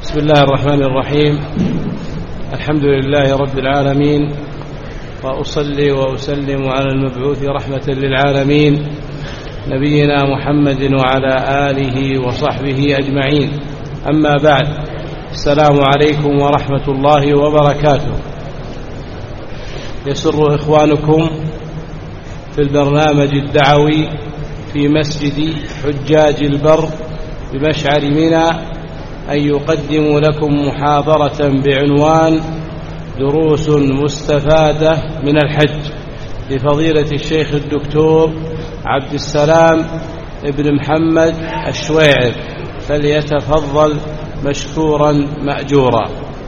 بسم الله الرحمن الرحيم. الحمد لله رب العالمين، وأصلي وأسلم على المبعوث رحمة للعالمين نبينا محمد وعلى آله وصحبه أجمعين. أما بعد، السلام عليكم ورحمة الله وبركاته. يسر إخوانكم في البرنامج الدعوي في مسجد حجاج البر بمشعر منى أن يقدموا لكم محاضرة بعنوان دروس مستفادة من الحج لفضيلة الشيخ الدكتور عبد السلام ابن محمد الشويعر، فليتفضل مشكورا مأجورا.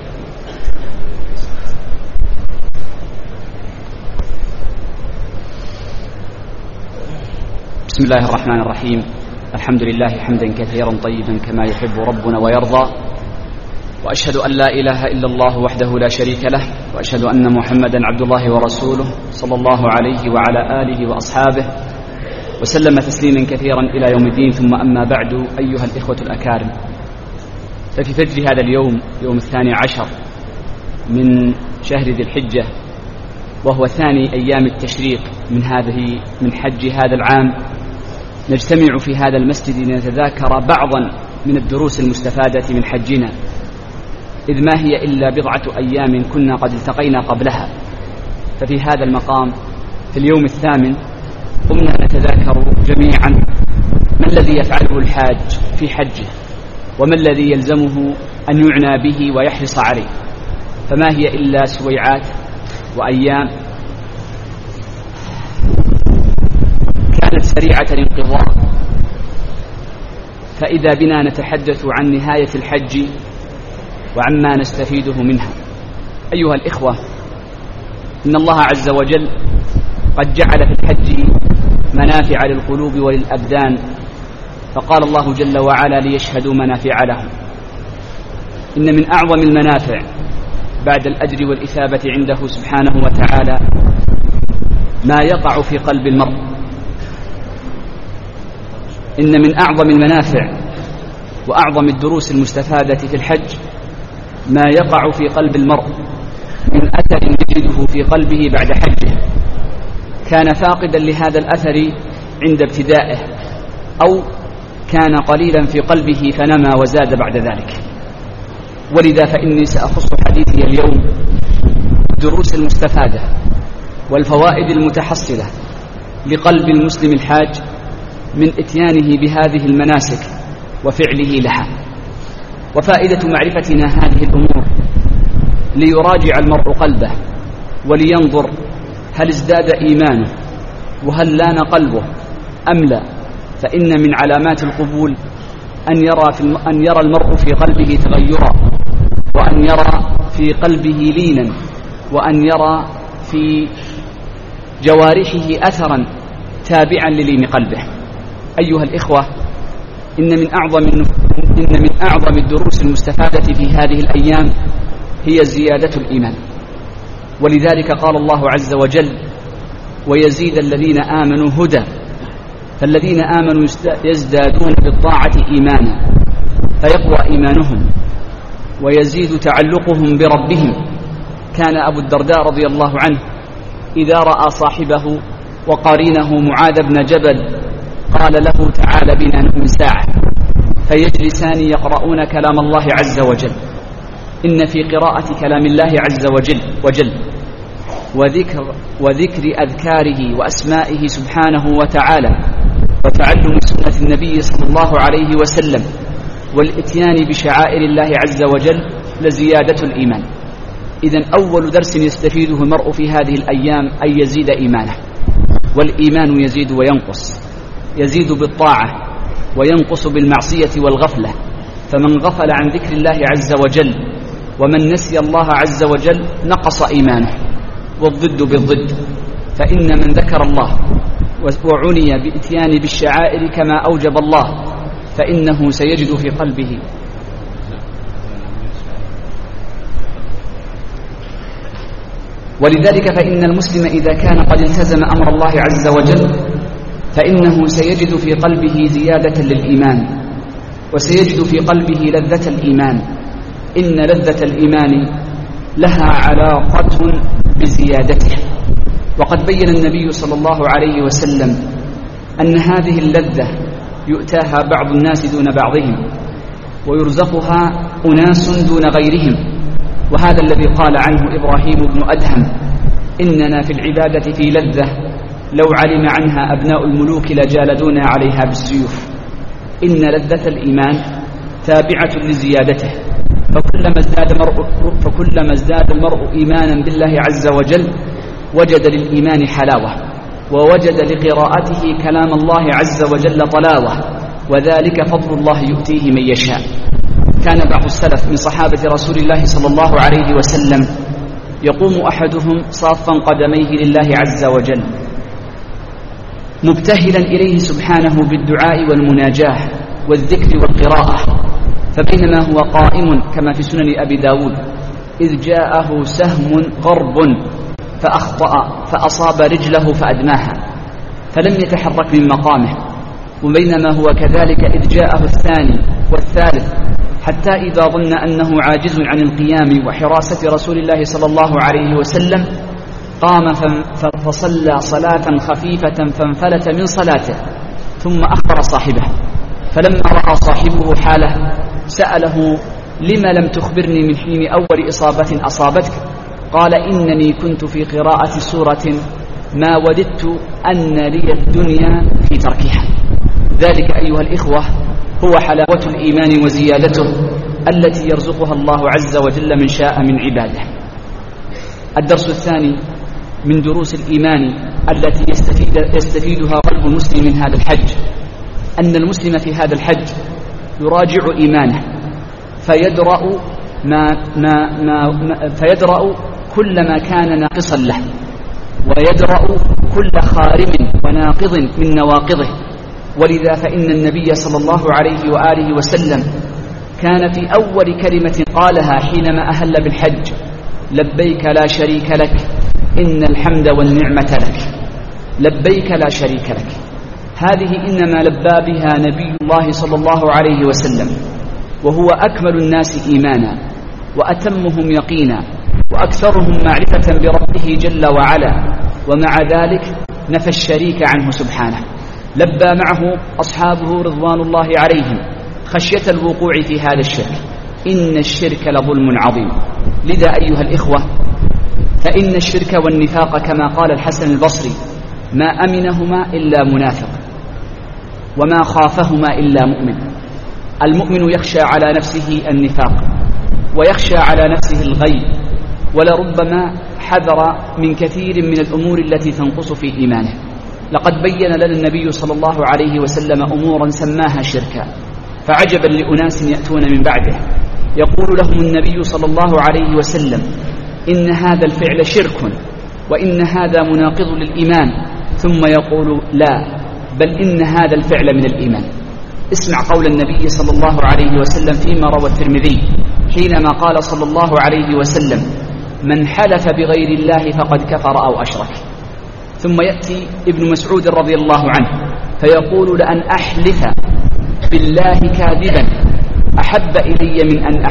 بسم الله الرحمن الرحيم. الحمد لله حمدا كثيرا طيبا كما يحب ربنا ويرضى، وأشهد أن لا إله إلا الله وحده لا شريك له، وأشهد أن محمدا عبد الله ورسوله صلى الله عليه وعلى آله وأصحابه وسلم تسليما كثيرا إلى يوم الدين. ثم أما بعد، أيها الإخوة الأكارم، ففي فجر هذا اليوم، يوم 12 من شهر ذي الحجة، وهو ثاني أيام التشريق من حج هذا العام، نجتمع في هذا المسجد لنتذاكر بعضا من الدروس المستفادة من حجنا، إذ ما هي إلا بضعة أيام كنا قد التقينا قبلها. ففي هذا المقام في اليوم 8 قمنا نتذاكر جميعا ما الذي يفعله الحاج في حجه، وما الذي يلزمه أن يعنى به ويحرص عليه. فما هي إلا سويعات وأيام كانت سريعة الانقضاء، فإذا بنا نتحدث عن نهاية الحج وعما نستفيده منها. أيها الإخوة، إن الله عز وجل قد جعل في الحج منافع للقلوب وللأبدان، فقال الله جل وعلا: ليشهدوا منافع لهم. إن من أعظم المنافع بعد الأجر والإثابة عنده سبحانه وتعالى ما يقع في قلب المرء. إن من أعظم المنافع وأعظم الدروس المستفادة في الحج ما يقع في قلب المرء من أثر يجده في قلبه بعد حجه، كان فاقدا لهذا الأثر عند ابتدائه، أو كان قليلا في قلبه فنما وزاد بعد ذلك. ولذا فإني سأخص حديثي اليوم الدروس المستفادة والفوائد المتحصلة لقلب المسلم الحاج من إتيانه بهذه المناسك وفعله لها. وفائدة معرفتنا هذه الأمور ليراجع المرء قلبه ولينظر هل ازداد إيمانه وهل لان قلبه أم لا. فإن من علامات القبول أن يرى المرء في قلبه تغيرا، وأن يرى في قلبه لينا، وأن يرى في جوارحه أثرا تابعا للين قلبه. أيها الإخوة، إن من أعظم الدروس المستفادة في هذه الأيام هي زيادة الإيمان. ولذلك قال الله عز وجل: ويزيد الذين آمنوا هدى. فالذين آمنوا يزدادون بالطاعة إيمانا، فيقوى إيمانهم ويزيد تعلقهم بربهم. كان أبو الدرداء رضي الله عنه إذا رأى صاحبه وقرينه معاذ بن جبل قال له: تعال بنا نؤمن ساعة، فيجلسان يقرؤون كلام الله عز وجل. إن في قراءة كلام الله عز وجل وذكر أذكاره وأسمائه سبحانه وتعالى وتعلم سنة النبي صلى الله عليه وسلم والإتيان بشعائر الله عز وجل لزيادة الإيمان. إذن أول درس يستفيده المرء في هذه الأيام أن يزيد إيمانه. والإيمان يزيد وينقص، يزيد بالطاعة وينقص بالمعصية والغفلة. فمن غفل عن ذكر الله عز وجل ومن نسي الله عز وجل نقص إيمانه، والضد بالضد. فإن من ذكر الله وعني بإتيان بالشعائر كما أوجب الله فإنه سيجد في قلبه ولذلك فإن المسلم إذا كان قد التزم أمر الله عز وجل فإنه سيجد في قلبه زيادة للإيمان، وسيجد في قلبه لذة الإيمان، إن لذة الإيمان لها علاقة بزيادته. وقد بين النبي صلى الله عليه وسلم أن هذه اللذة يؤتاها بعض الناس دون بعضهم، ويرزقها أناس دون غيرهم. وهذا الذي قال عنه إبراهيم بن أدهم: إننا في العبادة في لذة لو علم عنها أبناء الملوك لجالدونا عليها بالسيوف. إن لذة الإيمان تابعة لزيادته، فكلما ازداد المرء إيمانا بالله عز وجل وجد للإيمان حلاوة، ووجد لقراءته كلام الله عز وجل طلاوة، وذلك فضل الله يؤتيه من يشاء. كان بعض السلف من صحابة رسول الله صلى الله عليه وسلم يقوم أحدهم صافا قدميه لله عز وجل مبتهلا إليه سبحانه بالدعاء والمناجاة والذكر والقراءة، فبينما هو قائم كما في سنن أبي داود إذ جاءه سهم غرب فأخطأ فأصاب رجله فأدماها فلم يتحرك من مقامه، وبينما هو كذلك إذ جاءه الثاني والثالث حتى إذا ظن أنه عاجز عن القيام وحراسة رسول الله صلى الله عليه وسلم قام فصلى صلاة خفيفة فانفلت من صلاته ثم أخبر صاحبه، فلما رأى صاحبه حاله سأله: لما لم تخبرني من حين أول إصابة أصابتك؟ قال: إنني كنت في قراءة سورة ما وددت أن لي الدنيا في تركها. ذلك أيها الإخوة هو حلاوة الإيمان وزيادته التي يرزقها الله عز وجل من شاء من عباده. الدرس الثاني من دروس الإيمان التي يستفيدها قلب المسلم من هذا الحج أن المسلم في هذا الحج يراجع إيمانه فيدرأ كل ما كان ناقصا له، ويدرأ كل خارم وناقض من نواقضه. ولذا فإن النبي صلى الله عليه وآله وسلم كان في أول كلمة قالها حينما أهل بالحج: لبيك لا شريك لك إن الحمد والنعمة لك. لبيك لا شريك لك، هذه إنما لبى بها نبي الله صلى الله عليه وسلم، وهو أكمل الناس إيمانا وأتمهم يقينا وأكثرهم معرفة بربه جل وعلا، ومع ذلك نفى الشريك عنه سبحانه. لبى معه أصحابه رضوان الله عليهم خشية الوقوع في هذا الشرك، إن الشرك لظلم عظيم. لذا أيها الإخوة فإن الشرك والنفاق كما قال الحسن البصري ما أمنهما إلا منافق، وما خافهما إلا مؤمن. المؤمن يخشى على نفسه النفاق ويخشى على نفسه الغي، ولربما حذر من كثير من الأمور التي تنقص في إيمانه. لقد بين لنا النبي صلى الله عليه وسلم أمورا سماها شركا، فعجبا لأناس يأتون من بعده يقول لهم النبي صلى الله عليه وسلم: إن هذا الفعل شرك وإن هذا مناقض للإيمان، ثم يقول: لا، بل إن هذا الفعل من الإيمان. اسمع قول النبي صلى الله عليه وسلم فيما روى الترمذي حينما قال صلى الله عليه وسلم: من حلف بغير الله فقد كفر أو أشرك. ثم يأتي ابن مسعود رضي الله عنه فيقول: لأن أحلف بالله كاذبا أحب إلي من أن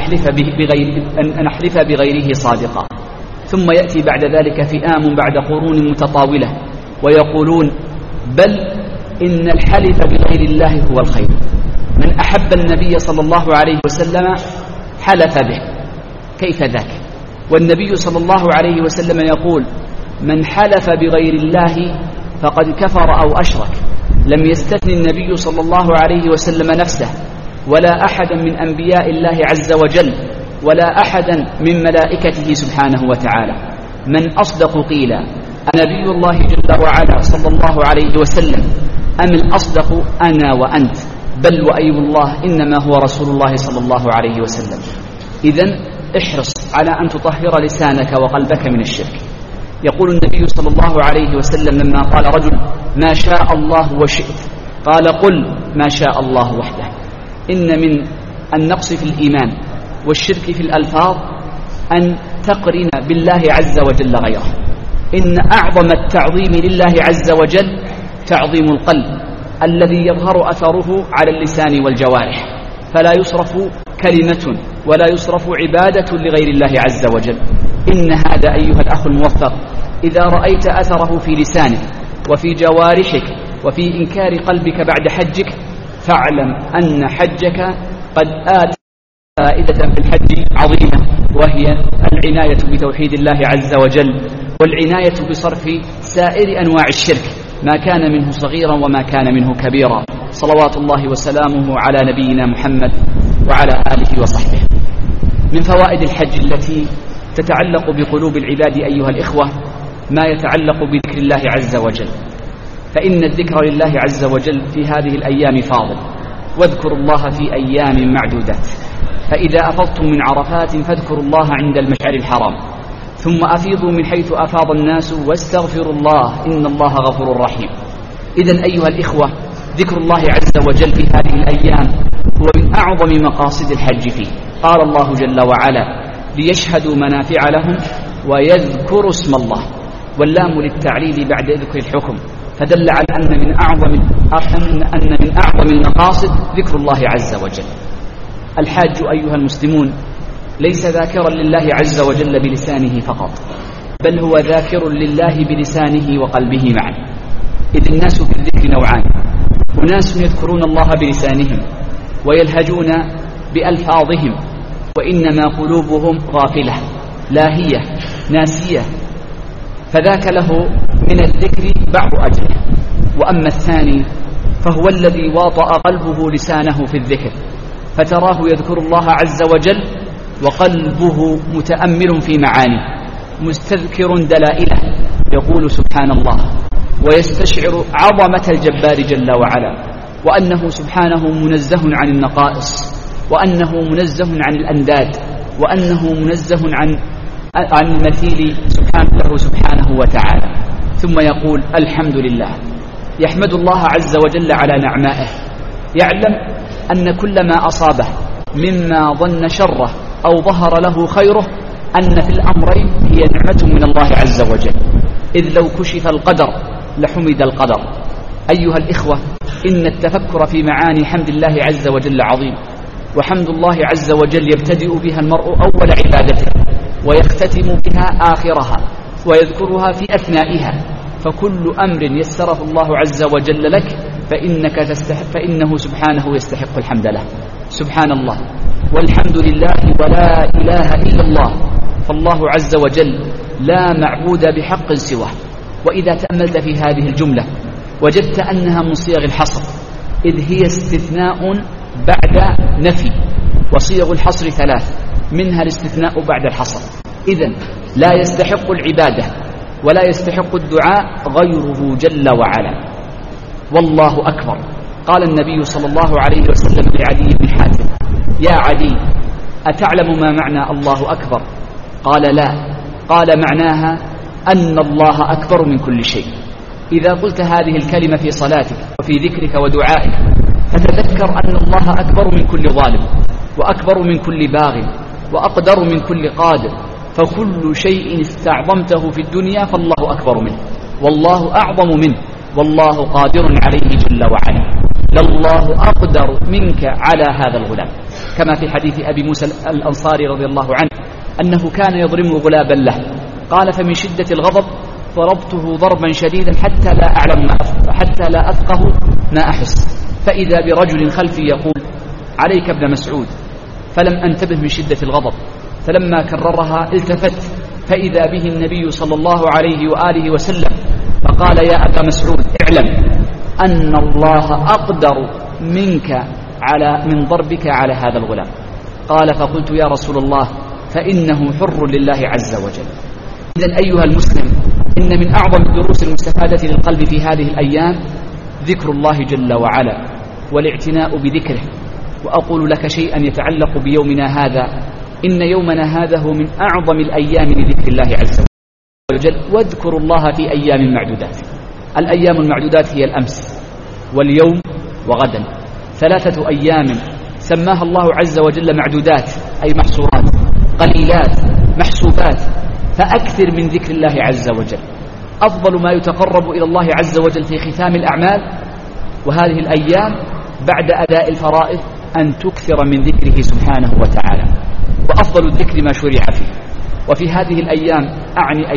أحلف بغيره صادقا. ثم يأتي بعد ذلك فئام بعد قرون متطاولة ويقولون: بل إن الحلف بغير الله هو الخير. من أحب النبي صلى الله عليه وسلم حلف به، كيف ذاك؟ والنبي صلى الله عليه وسلم يقول: من حلف بغير الله فقد كفر أو أشرك. لم يستثن النبي صلى الله عليه وسلم نفسه ولا أحدا من أنبياء الله عز وجل ولا أحدا من ملائكته سبحانه وتعالى. من أصدق قيلا، أنبي الله جل وعلا صلى الله عليه وسلم أم الأصدق أنا وأنت؟ بل وأي الله إنما هو رسول الله صلى الله عليه وسلم. إذن احرص على أن تطهر لسانك وقلبك من الشرك. يقول النبي صلى الله عليه وسلم لما قال رجل: ما شاء الله وشئت، قال: قل ما شاء الله وحده. إن من النقص في الإيمان والشرك في الألفاظ أن تقرن بالله عز وجل غيره. إن أعظم التعظيم لله عز وجل تعظيم القلب الذي يظهر أثره على اللسان والجوارح، فلا يصرف كلمة ولا يصرف عبادة لغير الله عز وجل. إن هذا أيها الأخ الموفق إذا رأيت أثره في لسانك وفي جوارحك وفي إنكار قلبك بعد حجك فاعلم أن حجك قد آتى فائدة في الحج عظيمة، وهي العناية بتوحيد الله عز وجل والعناية بصرف سائر أنواع الشرك ما كان منه صغيرا وما كان منه كبيرا، صلوات الله وسلامه على نبينا محمد وعلى آله وصحبه. من فوائد الحج التي تتعلق بقلوب العباد أيها الإخوة ما يتعلق بذكر الله عز وجل، فإن الذكر لله عز وجل في هذه الأيام فاضل، واذكروا الله في أيام معدودات، فإذا أفضتم من عرفات فاذكروا الله عند المشعر الحرام، ثم أفيضوا من حيث أفاض الناس واستغفروا الله إن الله غفور رحيم. إذن أيها الإخوة ذكر الله عز وجل في هذه الأيام هو من أعظم مقاصد الحج فيه. قال الله جل وعلا ليشهدوا منافع لهم ويذكروا اسم الله، واللام للتعليل بعد ذكر الحكم، فدل على أن من أعظم المقاصد ذكر الله عز وجل. الحاج أيها المسلمون ليس ذاكرا لله عز وجل بلسانه فقط، بل هو ذاكر لله بلسانه وقلبه معا، إذ الناس في الذكر نوعان: أناس يذكرون الله بلسانهم ويلهجون بألفاظهم، وإنما قلوبهم غافلة لاهية ناسية، فذاك له من الذكر بعض أجره. وأما الثاني فهو الذي واطأ قلبه لسانه في الذكر، فتراه يذكر الله عز وجل وقلبه متأمل في معانيه مستذكر دلائله، يقول سبحان الله ويستشعر عظمة الجبار جل وعلا، وأنه سبحانه منزه عن النقائص، وأنه منزه عن الأنداد، وأنه منزه عن المثيل سبحانه وتعالى. ثم يقول الحمد لله، يحمد الله عز وجل على نعمائه، يعلم أن كل ما أصابه مما ظن شره أو ظهر له خيره أن في الأمرين هي نعمة من الله عز وجل، إذ لو كشف القدر لحمد القدر. أيها الإخوة إن التفكر في معاني حمد الله عز وجل عظيم، وحمد الله عز وجل يبتدئ بها المرء أول عبادته ويختتم بها آخرها ويذكرها في أثنائها، فكل أمر يسره الله عز وجل لك فإنه سبحانه يستحق الحمد له. سبحان الله والحمد لله ولا إله إلا الله، فالله عز وجل لا معبود بحق سواه. وإذا تأملت في هذه الجملة وجدت أنها من صيغ الحصر، إذ هي استثناء بعد نفي، وصيغ الحصر ثلاث منها الاستثناء بعد الحصر. إذن لا يستحق العبادة ولا يستحق الدعاء غيره جل وعلا. والله أكبر. قال النبي صلى الله عليه وسلم لعدي بن حاتم: يا عدي أتعلم ما معنى الله أكبر؟ قال لا. قال معناها أن الله أكبر من كل شيء. إذا قلت هذه الكلمة في صلاتك وفي ذكرك ودعائك فتذكر أن الله أكبر من كل ظالم، وأكبر من كل باغ، وأقدر من كل قادر، فكل شيء استعظمته في الدنيا فالله أكبر منه، والله أعظم منه، والله قادر عليه جل وعلا. لله أقدر منك على هذا الغلام، كما في حديث أبي موسى الأنصاري رضي الله عنه أنه كان يضرم غلابا له، قال: فمن شدة الغضب ضربته ضربا شديدا حتى لا أفقه ما أحس، فإذا برجل خلفي يقول: عليك ابن مسعود، فلم أنتبه من شدة الغضب، فلما كررها التفت فإذا به النبي صلى الله عليه وآله وسلم، فقال: يا أبا مسعود اعلم أن الله أقدر منك من ضربك على هذا الغلام. قال: فقلت: يا رسول الله فإنه حر لله عز وجل. إذن أيها المسلم إن من أعظم الدروس المستفادة للقلب في هذه الأيام ذكر الله جل وعلا والاعتناء بذكره. وأقول لك شيئا يتعلق بيومنا هذا: إن يومنا هذا هو من أعظم الأيام لذكر الله عز وجل. واذكروا الله في أيام معدودات. الأيام المعدودات هي الأمس واليوم وغدا، 3 أيام سماها الله عز وجل معدودات، أي محصورات، قليلات، محسوبات. فأكثر من ذكر الله عز وجل. أفضل ما يتقرب إلى الله عز وجل في ختام الأعمال وهذه الأيام بعد أداء الفرائض أن تكثر من ذكره سبحانه وتعالى، وأفضل الذكر ما شرع فيه. وفي هذه الأيام أعني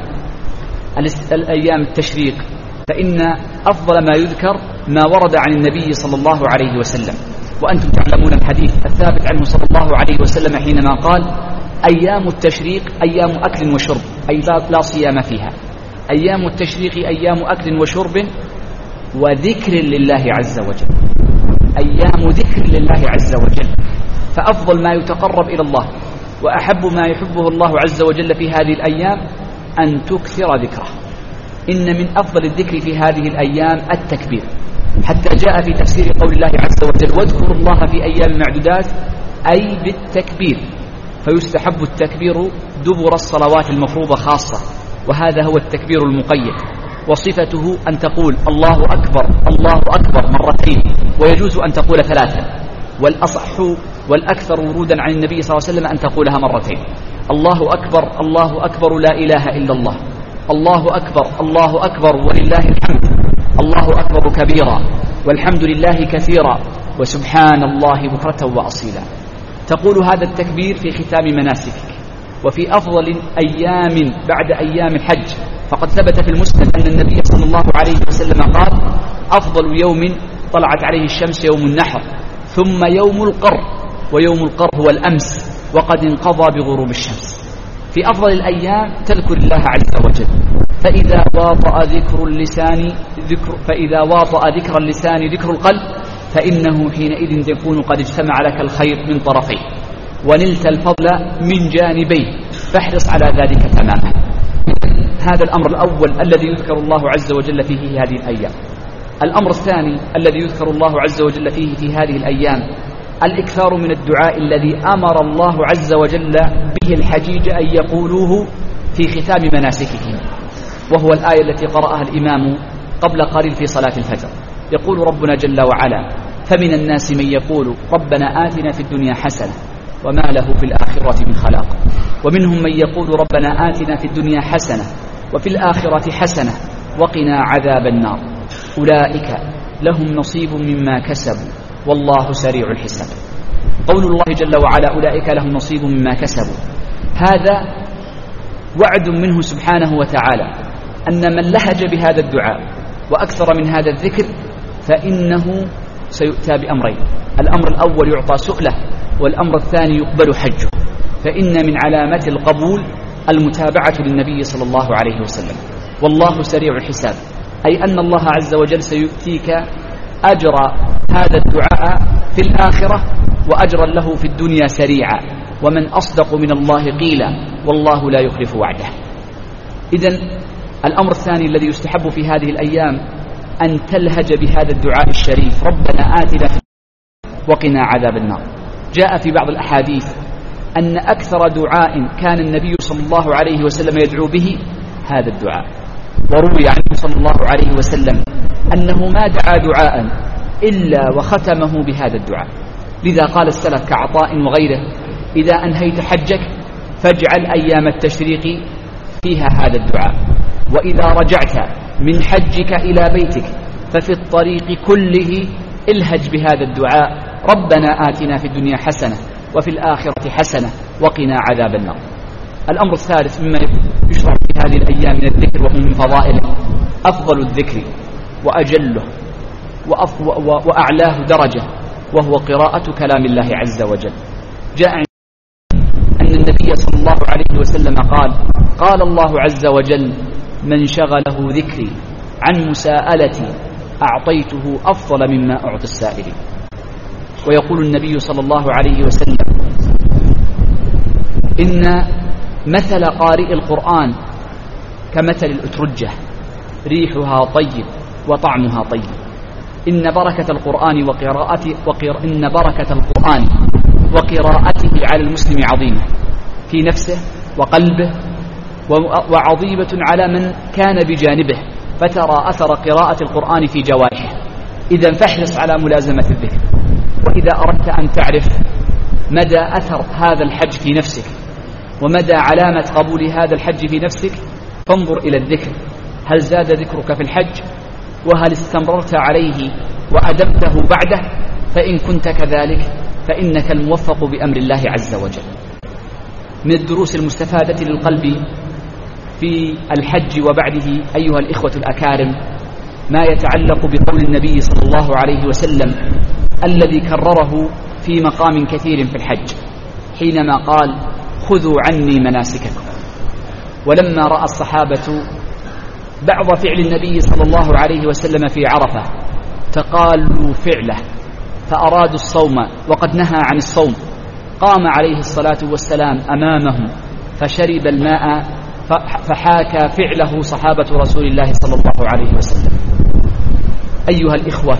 أيام التشريق، فإن أفضل ما يذكر ما ورد عن النبي صلى الله عليه وسلم، وأنتم تعلمون الحديث الثابت عنه صلى الله عليه وسلم حينما قال: أيام التشريق أيام أكل وشرب، أي لا صيام فيها. أيام التشريق أيام أكل وشرب وذكر لله عز وجل، أيام ذكر لله عز وجل. فأفضل ما يتقرب إلى الله وأحب ما يحبه الله عز وجل في هذه الأيام أن تكثر ذكره. إن من أفضل الذكر في هذه الأيام التكبير، حتى جاء في تفسير قول الله عز وجل: واذكروا الله في أيام معدودات، أي بالتكبير. فيستحب التكبير دبر الصلوات المفروضة خاصة، وهذا هو التكبير المقيد، وصفته أن تقول الله أكبر الله أكبر مرتين، ويجوز أن تقول 3، والأصح والأكثر ورودا عن النبي صلى الله عليه وسلم أن تقولها مرتين: الله أكبر الله أكبر لا إله إلا الله، الله أكبر الله أكبر ولله الحمد، الله أكبر كبيرا والحمد لله كثيرا وسبحان الله بكرة وأصيلا. تقول هذا التكبير في ختام مناسكك وفي أفضل أيام بعد أيام الحج، فقد ثبت في المسند أن النبي صلى الله عليه وسلم قال: أفضل يوم طلعت عليه الشمس يوم النحر، ثم يوم القر، ويوم القر هو الأمس وقد انقضى بغروب الشمس. في أفضل الأيام تذكر الله عز وجل، فإذا واطأ ذكر اللسان ذكر القلب، فإنه حينئذ تكون قد اجتمع لك الخير من طرفيه ونلت الفضل من جانبيه، فاحرص على ذلك تماما. هذا الأمر الأول الذي يذكر الله عز وجل فيه هذه الأيام. الأمر الثاني الذي يذكر الله عز وجل فيه في هذه الأيام الإكثار من الدعاء الذي أمر الله عز وجل به الحجيج أن يقولوه في ختام مناسكهم، وهو الآية التي قرأها الإمام قبل قليل في صلاة الفجر. يقول ربنا جل وعلا: فمن الناس من يقول ربنا آتنا في الدنيا حسنة وما له في الآخرة من خلاق، ومنهم من يقول ربنا آتنا في الدنيا حسنة وفي الآخرة حسنة وقنا عذاب النار، أولئك لهم نصيب مما كسبوا والله سريع الحساب. قول الله جل وعلا: أولئك لهم نصيب مما كسبوا، هذا وعد منه سبحانه وتعالى أن من لهج بهذا الدعاء وأكثر من هذا الذكر فإنه سيؤتى بأمرين: الأمر الأول يعطى سؤله، والأمر الثاني يقبل حجه. فإن من علامات القبول المتابعة للنبي صلى الله عليه وسلم، والله سريع الحساب، أي أن الله عز وجل سيؤتيك أجر هذا الدعاء في الآخرة وأجرا له في الدنيا سريعا، ومن أصدق من الله قيلا والله لا يخلف وعده. إذن الأمر الثاني الذي يستحب في هذه الأيام أن تلهج بهذا الدعاء الشريف: ربنا آتنا وقنا عذاب النار. جاء في بعض الأحاديث أن أكثر دعاء كان النبي صلى الله عليه وسلم يدعو به هذا الدعاء، وروي عنه صلى الله عليه وسلم أنه ما دعا دعاء إلا وختمه بهذا الدعاء. لذا قال السلف كعطاء وغيره: إذا أنهيت حجك فاجعل أيام التشريق فيها هذا الدعاء، وإذا رجعت من حجك إلى بيتك ففي الطريق كله الهج بهذا الدعاء: ربنا آتنا في الدنيا حسنة وفي الآخرة حسنة وقنا عذاب النار. الأمر الثالث مما يشرع في هذه الأيام من الذكر وهو من فضائله أفضل الذكر وأجله وأعلاه درجة، وهو قراءة كلام الله عز وجل. جاء أن النبي صلى الله عليه وسلم قال الله عز وجل: من شغله ذكري عن مساءلتي أعطيته أفضل مما أعطي السائلين. ويقول النبي صلى الله عليه وسلم: إن مثل قارئ القرآن كمثل الأترجة، ريحها طيب وطعمها طيب. إن بركة القرآن وقراءته على المسلم عظيمة في نفسه وقلبه، وعظيمة على من كان بجانبه، فترى أثر قراءة القرآن في جوارحه. إذا فاحرص على ملازمة الذكر. وإذا أردت أن تعرف مدى أثر هذا الحج في نفسك ومدى علامة قبول هذا الحج في نفسك، فانظر إلى الذكر: هل زاد ذكرك في الحج؟ وهل استمررت عليه وأدمته بعده؟ فإن كنت كذلك فإنك الموفق بأمر الله عز وجل. من الدروس المستفادة للقلب في الحج وبعده أيها الإخوة الأكارم ما يتعلق بقول النبي صلى الله عليه وسلم الذي كرره في مقام كثير في الحج حينما قال: خذوا عني مناسككم. ولما رأى الصحابة بعض فعل النبي صلى الله عليه وسلم في عرفة تقالوا فعله فأرادوا الصوم وقد نهى عن الصوم، قام عليه الصلاة والسلام أمامهم فشرب الماء فحاكى فعله صحابة رسول الله صلى الله عليه وسلم. أيها الإخوة،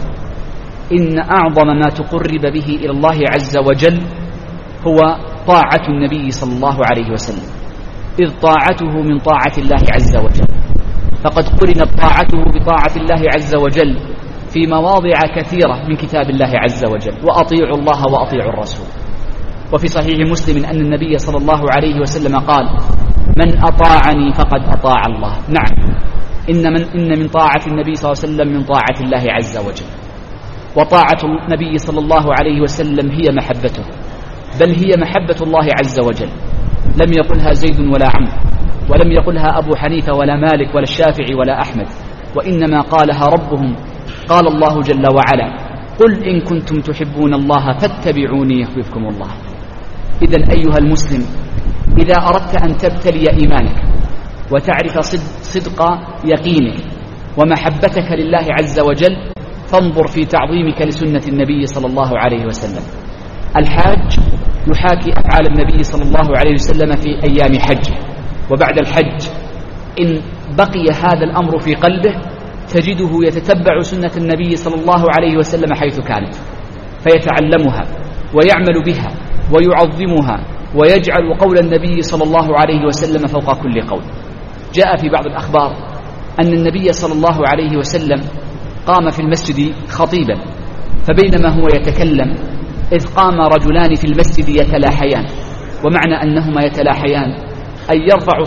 إن أعظم ما تقرب به إلى الله عز وجل هو طاعة النبي صلى الله عليه وسلم، إذ طاعته من طاعة الله عز وجل، فقد قرنت طاعته بطاعة الله عز وجل في مواضع كثيرة من كتاب الله عز وجل: وأطيعوا الله وأطيعوا الرسول. وفي صحيح مسلم أن النبي صلى الله عليه وسلم قال: من أطاعني فقد أطاع الله. نعم، إن من طاعة النبي صلى الله عليه وسلم من طاعة الله عز وجل. وطاعة النبي صلى الله عليه وسلم هي محبته، بل هي محبة الله عز وجل. لم يقلها زيد ولا عمرو، ولم يقلها أبو حنيفة ولا مالك ولا الشافعي ولا أحمد، وإنما قالها ربهم. قال الله جل وعلا: قل إن كنتم تحبون الله فاتبعوني يحببكم الله. إذن أيها المسلم، إذا أردت أن تبتلي إيمانك وتعرف صدق يقينك ومحبتك لله عز وجل فانظر في تعظيمك لسنة النبي صلى الله عليه وسلم. الحاج يحاكي أفعال النبي صلى الله عليه وسلم في أيام حجه، وبعد الحج إن بقي هذا الأمر في قلبه تجده يتتبع سنة النبي صلى الله عليه وسلم حيث كانت، فيتعلمها ويعمل بها ويعظمها ويجعل قول النبي صلى الله عليه وسلم فوق كل قول. جاء في بعض الأخبار أن النبي صلى الله عليه وسلم قام في المسجد خطيبا، فبينما هو يتكلم إذ قام رجلان في المسجد يتلاحيان، ومعنى أنهما يتلاحيان أي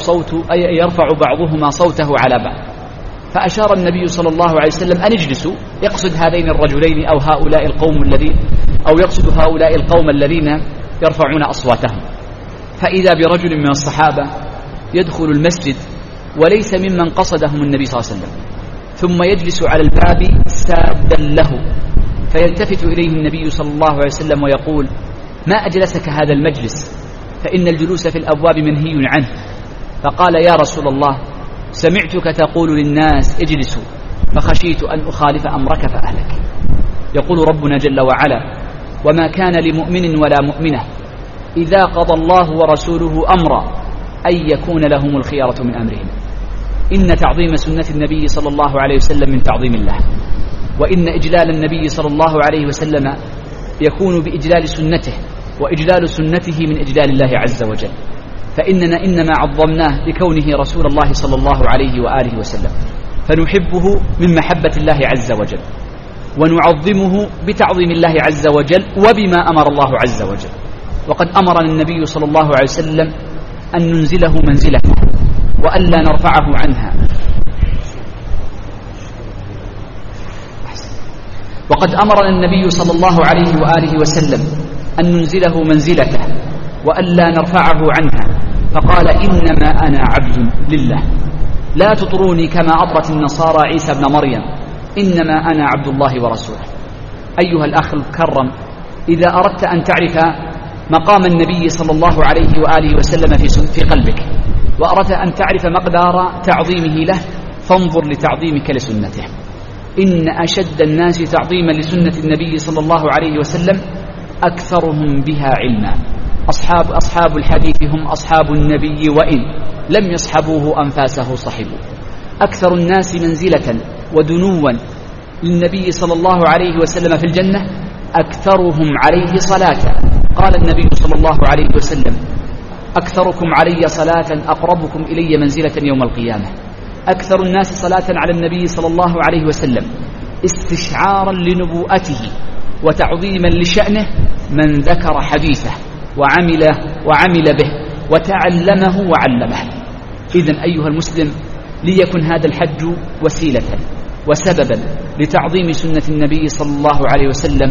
يرفع بعضهما صوته على بعض، فأشار النبي صلى الله عليه وسلم أن اجلسوا، يقصد هذين الرجلين أو هؤلاء القوم الذين أو يقصد هؤلاء القوم الذين يرفعون أصواتهم. فإذا برجل من الصحابة يدخل المسجد وليس ممن قصدهم النبي صلى الله عليه وسلم، ثم يجلس على الباب سادا له، فيلتفت إليه النبي صلى الله عليه وسلم ويقول: ما أجلسك هذا المجلس؟ فإن الجلوس في الأبواب منهي عنه. فقال: يا رسول الله، سمعتك تقول للناس اجلسوا، فخشيت أن أخالف أمرك فأهلك. يقول ربنا جل وعلا: وما كان لمؤمن ولا مؤمنة إذا قضى الله ورسوله أمرا أن يكون لهم الخيرة من أمرهم. إن تعظيم سنة النبي صلى الله عليه وسلم من تعظيم الله، وإن إجلال النبي صلى الله عليه وسلم يكون بإجلال سنته، وإجلال سنته من إجلال الله عز وجل. فإننا إنما عظمناه لكونه رسول الله صلى الله عليه وآله وسلم، فنحبه من محبة الله عز وجل، ونعظمه بتعظيم الله عز وجل وبما أمر الله عز وجل. وقد أمرنا النبي صلى الله عليه وسلم أن ننزله منزلته وألا نرفعه عنها. وقد أمرنا النبي صلى الله عليه وآله وسلم أن ننزله منزلته وألا نرفعه عنها، فقال: إنما أنا عبد لله لا تطروني كما أطرت النصارى عيسى بن مريم، إنما أنا عبد الله ورسوله. أيها الأخ المكرم، إذا أردت أن تعرف مقام النبي صلى الله عليه وآله وسلم في قلبك، وأردت أن تعرف مقدار تعظيمه له، فانظر لتعظيمك لسنته. إن أشد الناس تعظيما لسنة النبي صلى الله عليه وسلم أكثرهم بها علما. أصحاب الحديث هم أصحاب النبي وإن لم يصحبوه أنفاسه صحبوا. أكثر الناس منزلة ودنوا للنبي صلى الله عليه وسلم في الجنة أكثرهم عليه صلاة. قال النبي صلى الله عليه وسلم: أكثركم علي صلاة أقربكم إلي منزلة يوم القيامة. أكثر الناس صلاة على النبي صلى الله عليه وسلم استشعارا لنبوءته وتعظيما لشأنه من ذكر حديثه وعمل به وتعلمه وعلمه. إذن أيها المسلم، ليكن هذا الحج وسيلة وسببا لتعظيم سنة النبي صلى الله عليه وسلم،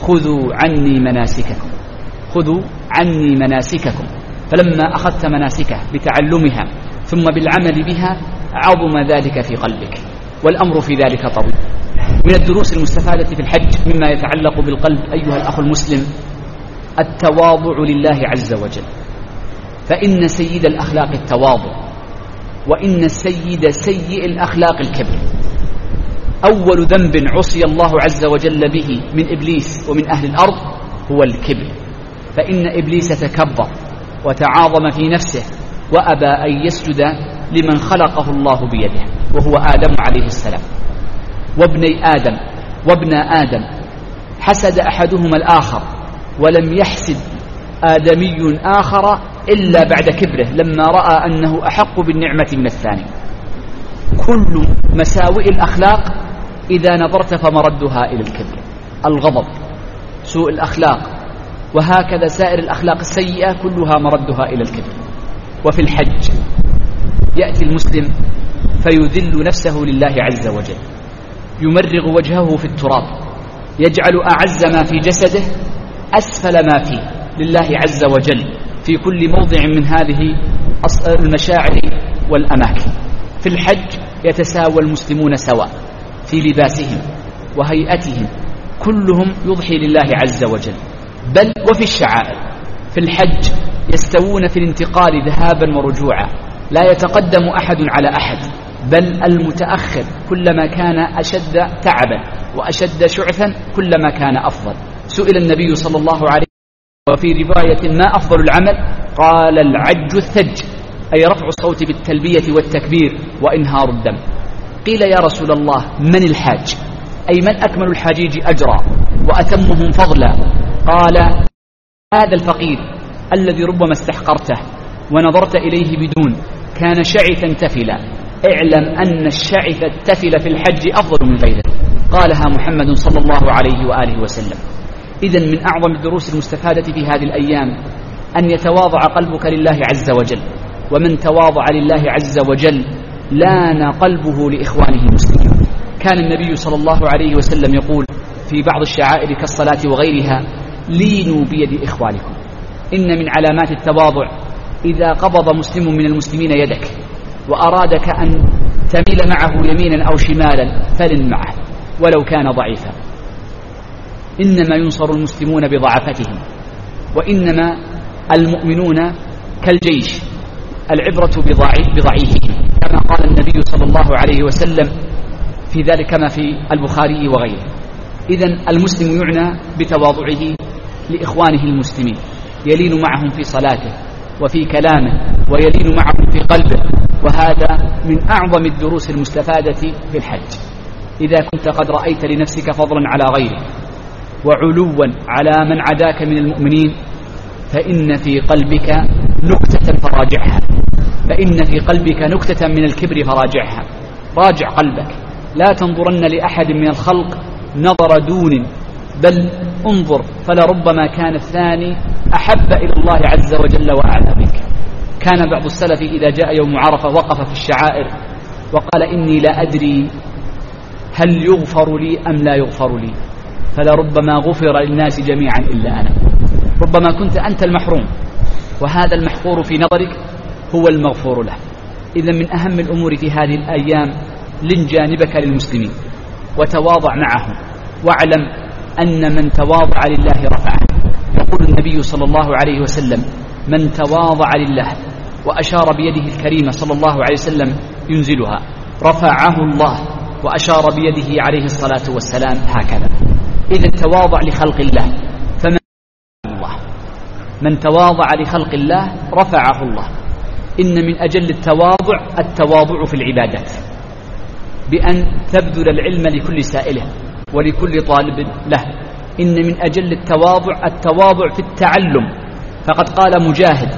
خذوا عني مناسككم، خذوا عني مناسككم. فلما أخذت مناسكه بتعلمها ثم بالعمل بها عظم ذلك في قلبك، والأمر في ذلك طويل. من الدروس المستفادة في الحج مما يتعلق بالقلب أيها الأخ المسلم التواضع لله عز وجل، فإن سيد الأخلاق التواضع، وإن السيد سيء الأخلاق الكبر. أول ذنب عصي الله عز وجل به من إبليس ومن أهل الأرض هو الكبر، فإن إبليس تكبر وتعاظم في نفسه وأبى أن يسجد لمن خلقه الله بيده وهو آدم عليه السلام. وابن آدم حسد أحدهما الآخر، ولم يحسد آدمي آخر إلا بعد كبره لما رأى أنه أحق بالنعمة من الثاني. كل مساوئ الأخلاق إذا نظرت فمردها إلى الكبر، الغضب، سوء الأخلاق، وهكذا سائر الأخلاق السيئة كلها مردها إلى الكبر. وفي الحج يأتي المسلم فيذل نفسه لله عز وجل، يمرغ وجهه في التراب، يجعل أعز ما في جسده أسفل ما فيه لله عز وجل في كل موضع من هذه المشاعر والأماكن. في الحج يتساوى المسلمون سواء في لباسهم وهيئتهم، كلهم يضحي لله عز وجل. بل وفي الشعائر في الحج يستوون في الانتقال ذهابا ورجوعا، لا يتقدم أحد على أحد، بل المتأخر كلما كان أشد تعبا وأشد شعثا كلما كان أفضل. سئل النبي صلى الله عليه وسلم وفي رواية ما أفضل العمل؟ قال العج الثج، أي رفع الصوت بالتلبية والتكبير وإنهار الدم. قيل يا رسول الله من الحاج؟ أي من أكمل الحاجيج أجرا وأتمهم فضلا؟ قال هذا الفقير الذي ربما استحقرته ونظرت إليه بدون، كان شعثا تفلا، اعلم أن الشعث التفل في الحج أفضل من غيره. قالها محمد صلى الله عليه وآله وسلم. إذن من أعظم الدروس المستفادة في هذه الأيام أن يتواضع قلبك لله عز وجل، ومن تواضع لله عز وجل لان قلبه لإخوانه المسلمين. كان النبي صلى الله عليه وسلم يقول في بعض الشعائر كالصلاة وغيرها: لينوا بيد إخوانكم. إن من علامات التواضع إذا قبض مسلم من المسلمين يدك وأرادك أن تميل معه يمينا أو شمالا فلن معه ولو كان ضعيفا. إنما ينصر المسلمون بضعفتهم، وإنما المؤمنون كالجيش، العبرة بضعيفهم، كما قال النبي صلى الله عليه وسلم في ذلك كما في البخاري وغيره. إذن المسلم يعنى بتواضعه لإخوانه المسلمين، يلين معهم في صلاته وفي كلامه، ويلين معهم في قلبه، وهذا من أعظم الدروس المستفادة في الحج. إذا كنت قد رأيت لنفسك فضلا على غيرك وعلوا على من عداك من المؤمنين، فإن في قلبك نكتة فراجعها، فإن في قلبك نكتة من الكبر فراجعها. راجع قلبك، لا تنظرن لأحد من الخلق نظر دون، بل انظر فلربما كان الثاني أحب إلى الله عز وجل وأعلى منك. كان بعض السلف إذا جاء يوم عرفة وقف في الشعائر وقال: إني لا أدري هل يغفر لي أم لا يغفر لي، فلربما غفر للناس جميعا إلا أنا. ربما كنت أنت المحروم، وهذا المحفور في نظرك هو المغفور له. إذن من أهم الأمور في هذه الأيام لن جانبك للمسلمين وتواضع معهم، واعلم أن من تواضع لله رفعه. يقول النبي صلى الله عليه وسلم: من تواضع لله، وأشار بيده الكريمة صلى الله عليه وسلم ينزلها، رفعه الله، وأشار بيده عليه الصلاة والسلام هكذا. إذا تواضع لخلق الله، فمن الله من تواضع لخلق الله رفعه الله. إن من أجل التواضع في العبادات، بأن تبذل العلم لكل سائله ولكل طالب له. إن من أجل التواضع في التعلم، فقد قال مجاهد: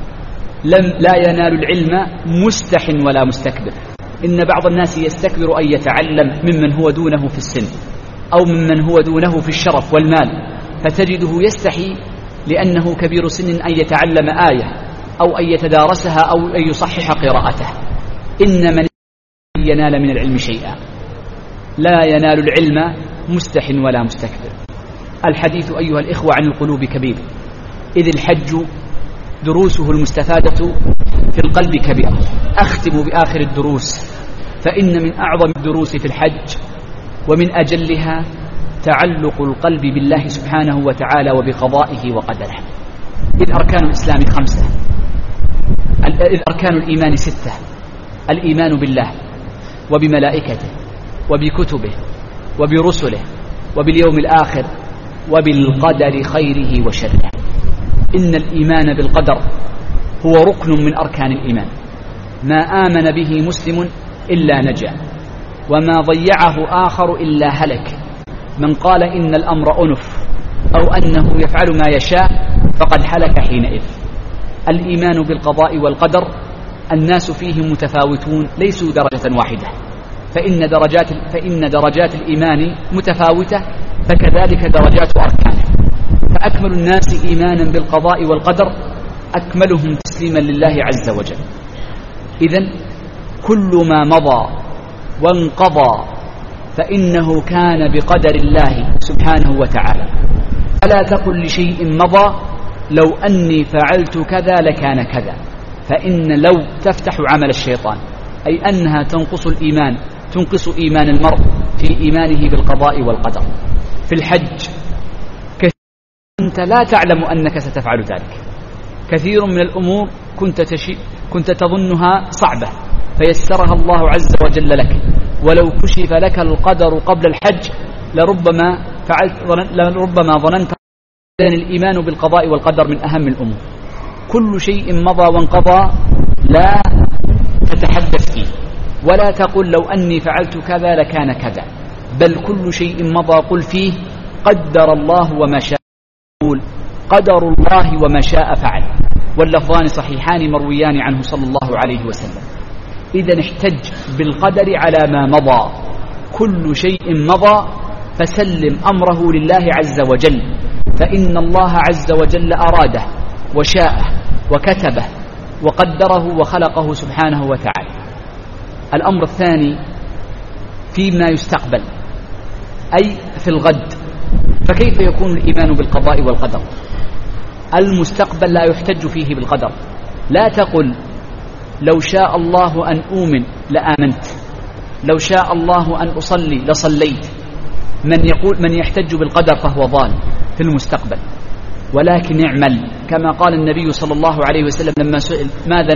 لا ينال العلم مستح ولا مستكبر. إن بعض الناس يستكبر أن يتعلم ممن هو دونه في السن أو ممن هو دونه في الشرف والمال، فتجده يستحي لأنه كبير سن أن يتعلم آية أو أن يتدارسها أو أن يصحح قراءته. إن من ينال من العلم شيئا، لا ينال العلم مستح ولا مستكبر. الحديث أيها الإخوة عن القلوب كبير، إذ الحج دروسه المستفادة في القلب كبيرة. أختم بآخر الدروس، فإن من أعظم الدروس في الحج ومن أجلها تعلق القلب بالله سبحانه وتعالى وبقضائه وقدره. إذ أركان الإسلام 5، إذ أركان الإيمان 6: الإيمان بالله وبملائكته وبكتبه وبرسله وباليوم الآخر وبالقدر خيره وشره. إن الإيمان بالقدر هو ركن من أركان الإيمان، ما آمن به مسلم إلا نجا، وما ضيعه آخر إلا هلك. من قال إن الأمر أنف أو أنه يفعل ما يشاء فقد هلك حينئذ. الإيمان بالقضاء والقدر الناس فيه متفاوتون، ليسوا درجة واحدة، فإن درجات الإيمان متفاوتة، فكذلك درجات أركانه. فأكمل الناس إيمانا بالقضاء والقدر أكملهم تسليما لله عز وجل. إذن كل ما مضى وانقضى فإنه كان بقدر الله سبحانه وتعالى. فلا تقل لشيء مضى لو أني فعلت كذا لكان كذا، فإن لو تفتح عمل الشيطان، أي أنها تنقص إيمان المرء في إيمانه بالقضاء والقدر. في الحج أنت لا تعلم أنك ستفعل ذلك، كثير من الأمور كنت تظنها صعبة فيسرها الله عز وجل لك، ولو كشف لك القدر قبل الحج لربما ظننت أن الإيمان بالقضاء والقدر من أهم الأمور. كل شيء مضى وانقضى لا تتحدث فيه، ولا تقل لو أني فعلت كذا لكان كذا، بل كل شيء مضى قل فيه قدر الله وما شاء. قل قدر الله وما شاء فعل، واللفظان صحيحان مرويان عنه صلى الله عليه وسلم. إذن احتج بالقدر على ما مضى، كل شيء مضى فسلم أمره لله عز وجل، فإن الله عز وجل أراده وشاءه وكتبه وقدره وخلقه سبحانه وتعالى. الأمر الثاني فيما يستقبل، أي في الغد، فكيف يكون الإيمان بالقضاء والقدر؟ المستقبل لا يحتج فيه بالقدر. لا تقل لو شاء الله أن أؤمن لآمنت، لو شاء الله أن أصلي لصليت. من يحتج بالقدر فهو ضال في المستقبل. ولكن اعمل، كما قال النبي صلى الله عليه وسلم لما سئل ماذا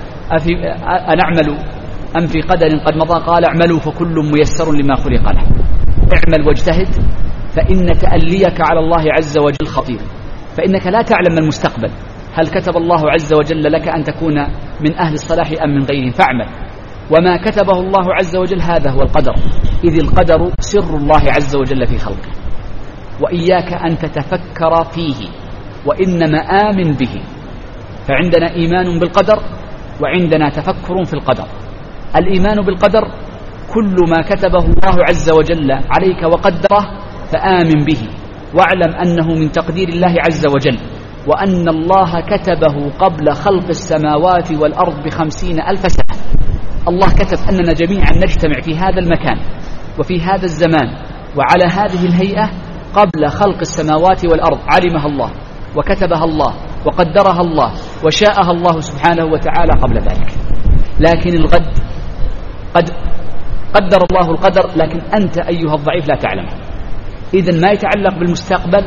أنعمل أم في قدر قد مضى، قال اعملوا فكل ميسر لما خلق له. اعمل واجتهد، فإن تأليك على الله عز وجل خطير، فإنك لا تعلم المستقبل، هل كتب الله عز وجل لك أن تكون من أهل الصلاح أم من غيرهم، فاعمل. وما كتبه الله عز وجل هذا هو القدر، إذ القدر سر الله عز وجل في خلقه، وإياك أن تتفكر فيه، وإنما آمن به. فعندنا إيمان بالقدر وعندنا تفكر في القدر. الإيمان بالقدر كل ما كتبه الله عز وجل عليك وقدره فآمن به، واعلم أنه من تقدير الله عز وجل، وأن الله كتبه قبل خلق السماوات والأرض ب50,000 سنة. الله كتب أننا جميعا نجتمع في هذا المكان وفي هذا الزمان وعلى هذه الهيئة قبل خلق السماوات والأرض، علمها الله وكتبها الله وقدرها الله وشاءها الله سبحانه وتعالى قبل ذلك. لكن الغد قد قدر الله القدر، لكن أنت أيها الضعيف لا تعلمه. إذن ما يتعلق بالمستقبل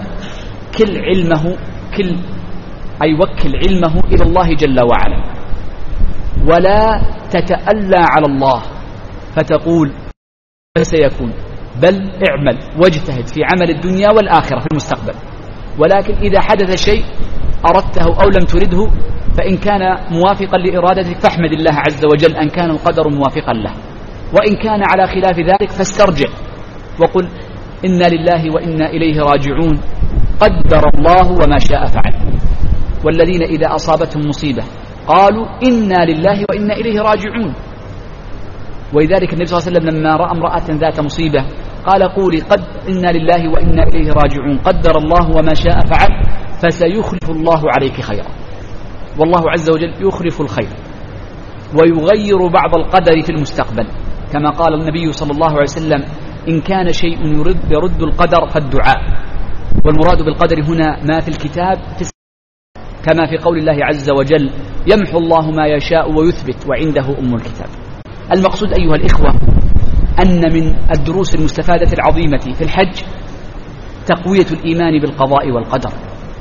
وكل علمه إلى الله جل وعلا، ولا تتألى على الله فتقول سيكون، بل اعمل واجتهد في عمل الدنيا والآخرة في المستقبل. ولكن إذا حدث شيء أردته أو لم ترده، فإن كان موافقا لإرادتك فاحمد الله عز وجل أن كان القدر موافقا له، وإن كان على خلاف ذلك فاسترجع وقل إنا لله وإنا إليه راجعون، قدر الله وما شاء فعل. والذين إذا أصابتهم مصيبة قالوا إنا لله وإنا إليه راجعون. ولذلك النبي صلى الله عليه وسلم لما رأى امرأة ذات مصيبة قال قولي قد إنا لله وإنا إليه راجعون، قدر الله وما شاء فعل، فسيخلف الله عليك خيرا. والله عز وجل يخلف الخير ويغير بعض القدر في المستقبل، كما قال النبي صلى الله عليه وسلم إن كان شيء يرد القدر فالدعاء، والمراد بالقدر هنا ما في الكتاب كما في قول الله عز وجل يمحو الله ما يشاء ويثبت وعنده أم الكتاب. المقصود أيها الإخوة أن من الدروس المستفادة العظيمة في الحج تقوية الإيمان بالقضاء والقدر.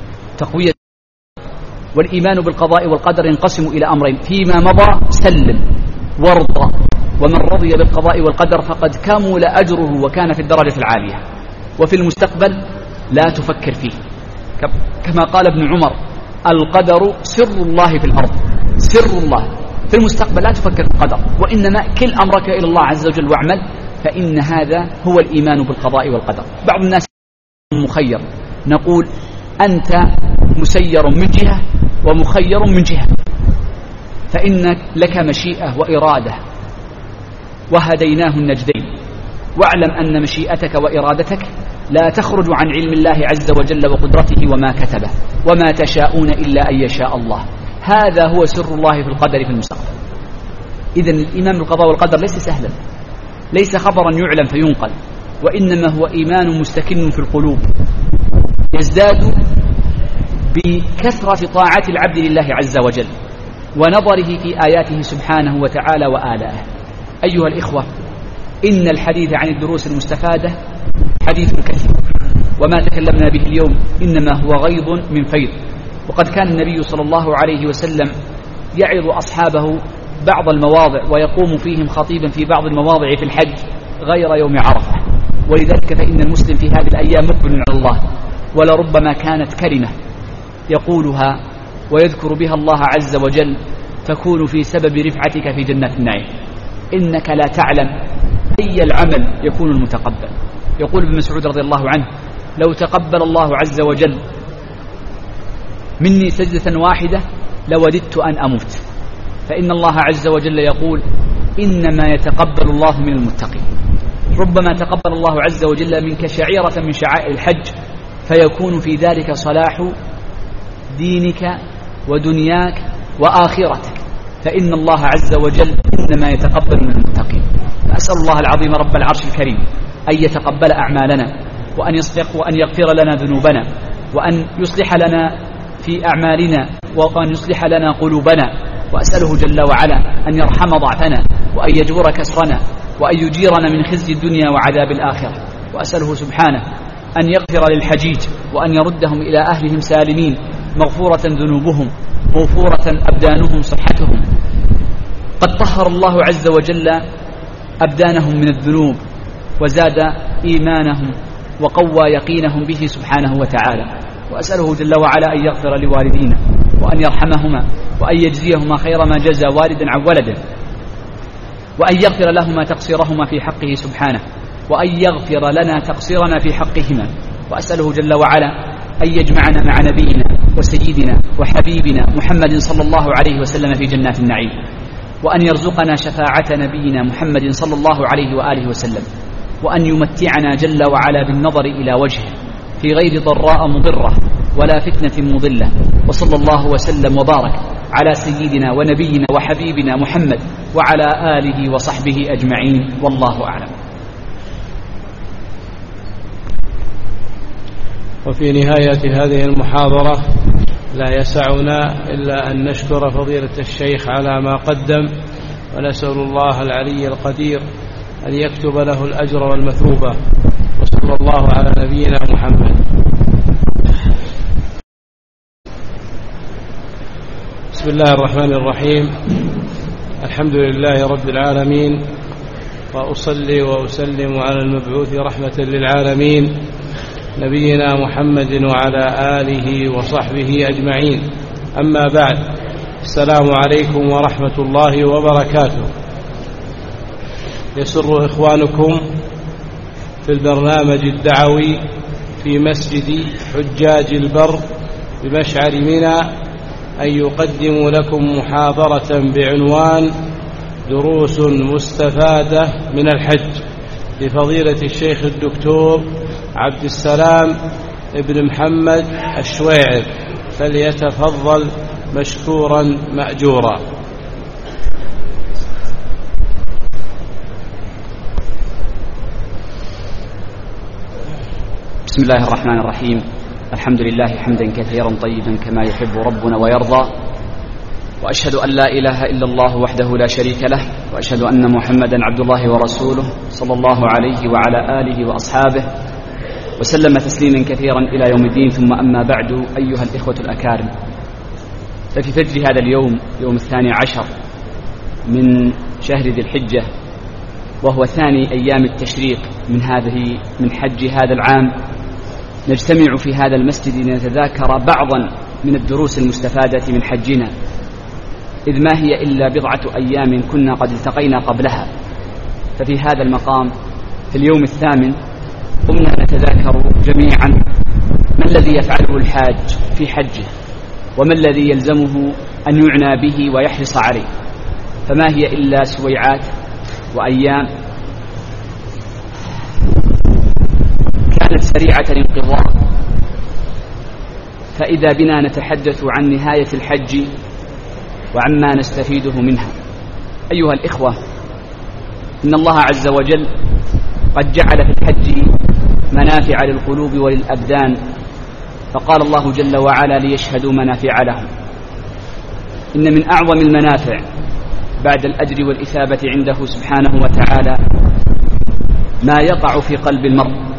والإيمان بالقضاء والقدر ينقسم إلى أمرين: فيما مضى سلم وارضى، ومن رضي بالقضاء والقدر فقد كمل أجره وكان في الدرجة العالية، وفي المستقبل لا تفكر فيه، كما قال ابن عمر: القدر سر الله في الأرض، سر الله في المستقبل، لا تفكر في القدر، وإنما كل أمرك إلى الله عز وجل واعمل، فإن هذا هو الإيمان بالقضاء والقدر. بعض الناس مخير، نقول أنت مسير من جهة ومخير من جهة، فإنك لك مشيئة وإرادة وهديناه النجدين، واعلم أن مشيئتك وإرادتك لا تخرج عن علم الله عز وجل وقدرته وما كتبه، وما تشاءون إلا أن يشاء الله. هذا هو سر الله في القدر في المستقبل. إذن الإيمان بالقضاء والقدر ليس سهلا، ليس خبرا يعلم فينقل، وإنما هو إيمان مستكن في القلوب يزداد بكثرة طاعة العبد لله عز وجل ونظره في آياته سبحانه وتعالى وآلائه. أيها الإخوة، إن الحديث عن الدروس المستفادة حديث كثير، وما تكلمنا به اليوم إنما هو غيض من فيض. وقد كان النبي صلى الله عليه وسلم يعظ أصحابه بعض المواضع ويقوم فيهم خطيبا في بعض المواضع في الحج غير يوم عرفة، ولذلك فإن المسلم في هذه الأيام مقبل على الله، ولربما كانت كلمة يقولها ويذكر بها الله عز وجل تكون في سبب رفعتك في جنة النعيم. إنك لا تعلم أي العمل يكون المتقبل. يقول ابن مسعود رضي الله عنه: لو تقبل الله عز وجل مني سجدة واحدة لوددت أن أموت، فإن الله عز وجل يقول: إنما يتقبل الله من المتقين. ربما تقبل الله عز وجل منك شعيرة من شعائر الحج فيكون في ذلك صلاح دينك ودنياك وآخرتك، فإن الله عز وجل إنما يتقبل من المتقين. أسأل الله العظيم رب العرش الكريم أن يتقبل أعمالنا، وأن يغفر لنا ذنوبنا، وأن يصلح لنا في أعمالنا، وأن يصلح لنا قلوبنا. وأسأله جل وعلا أن يرحم ضعفنا، وأن يجبر كسرنا، وأن يجيرنا من خزي الدنيا وعذاب الآخرة. وأسأله سبحانه أن يغفر للحجيج وأن يردهم إلى أهلهم سالمين، مغفورة ذنوبهم موفورة أبدانهم صحتهم. قد طهر الله عز وجل أبدانهم من الذنوب وزاد إيمانهم وقوى يقينهم به سبحانه وتعالى. وأسأله جل وعلا أن يغفر لوالدينا وأن يرحمهما وأن يجزيهما خير ما جزى والدا عن ولده، وأن يغفر لهما تقصيرهما في حقه سبحانه، وأن يغفر لنا تقصيرنا في حقهما. وأسأله جل وعلا أن يجمعنا مع نبينا وسيدنا وحبيبنا محمد صلى الله عليه وسلم في جنات النعيم، وأن يرزقنا شفاعة نبينا محمد صلى الله عليه وآله وسلم، وأن يمتعنا جل وعلا بالنظر إلى وجهه في غير ضراء مضرة ولا فتنة مضلة. وصلى الله وسلم وبارك على سيدنا ونبينا وحبيبنا محمد وعلى آله وصحبه أجمعين، والله أعلم. وفي نهاية هذه المحاضرة لا يسعنا إلا أن نشكر فضيلة الشيخ على ما قدم، ونسأل الله العلي القدير أن يكتب له الأجر والمثوبة. وصلى الله على نبينا محمد. بسم الله الرحمن الرحيم. الحمد لله رب العالمين، وأصلي وأسلم على المبعوث رحمة للعالمين نبينا محمد وعلى آله وصحبه أجمعين. أما بعد، السلام عليكم ورحمة الله وبركاته. يسر إخوانكم في البرنامج الدعوي في مسجد حجاج البر بمشعر منى أن يقدموا لكم محاضرة بعنوان دروس مستفادة من الحج لفضيلة الشيخ الدكتور عبد السلام ابن محمد الشويعر، فليتفضل مشكورا مأجورا. بسم بسم الله الرحمن الرحيم. الحمد لله حمدا كثيرا طيبا كما يحب ربنا ويرضى، وأشهد أن لا إله إلا الله وحده لا شريك له، وأشهد أن محمدا عبد الله ورسوله صلى الله عليه وعلى آله وأصحابه وسلم تسليما كثيرا إلى يوم الدين. ثم أما بعد، أيها الإخوة الأكارم، ففي فجر هذا اليوم، يوم 12 من شهر ذي الحجة، وهو ثاني أيام التشريق من حج هذا العام، نجتمع في هذا المسجد لنتذاكر بعضا من الدروس المستفادة من حجنا، إذ ما هي إلا بضعة أيام كنا قد التقينا قبلها. ففي هذا المقام في اليوم 8 قمنا نتذاكر جميعا ما الذي يفعله الحاج في حجه، وما الذي يلزمه أن يعنى به ويحرص عليه. فما هي إلا سويعات وأيام كانت سريعة الانقضاء، فإذا بنا نتحدث عن نهاية الحج وعما نستفيده منها. أيها الإخوة، إن الله عز وجل قد جعل في الحج منافع للقلوب وللأبدان، فقال الله جل وعلا: ليشهدوا منافع لهم. إن من أعظم المنافع بعد الأجر والإثابة عنده سبحانه وتعالى ما يقع في قلب المرء.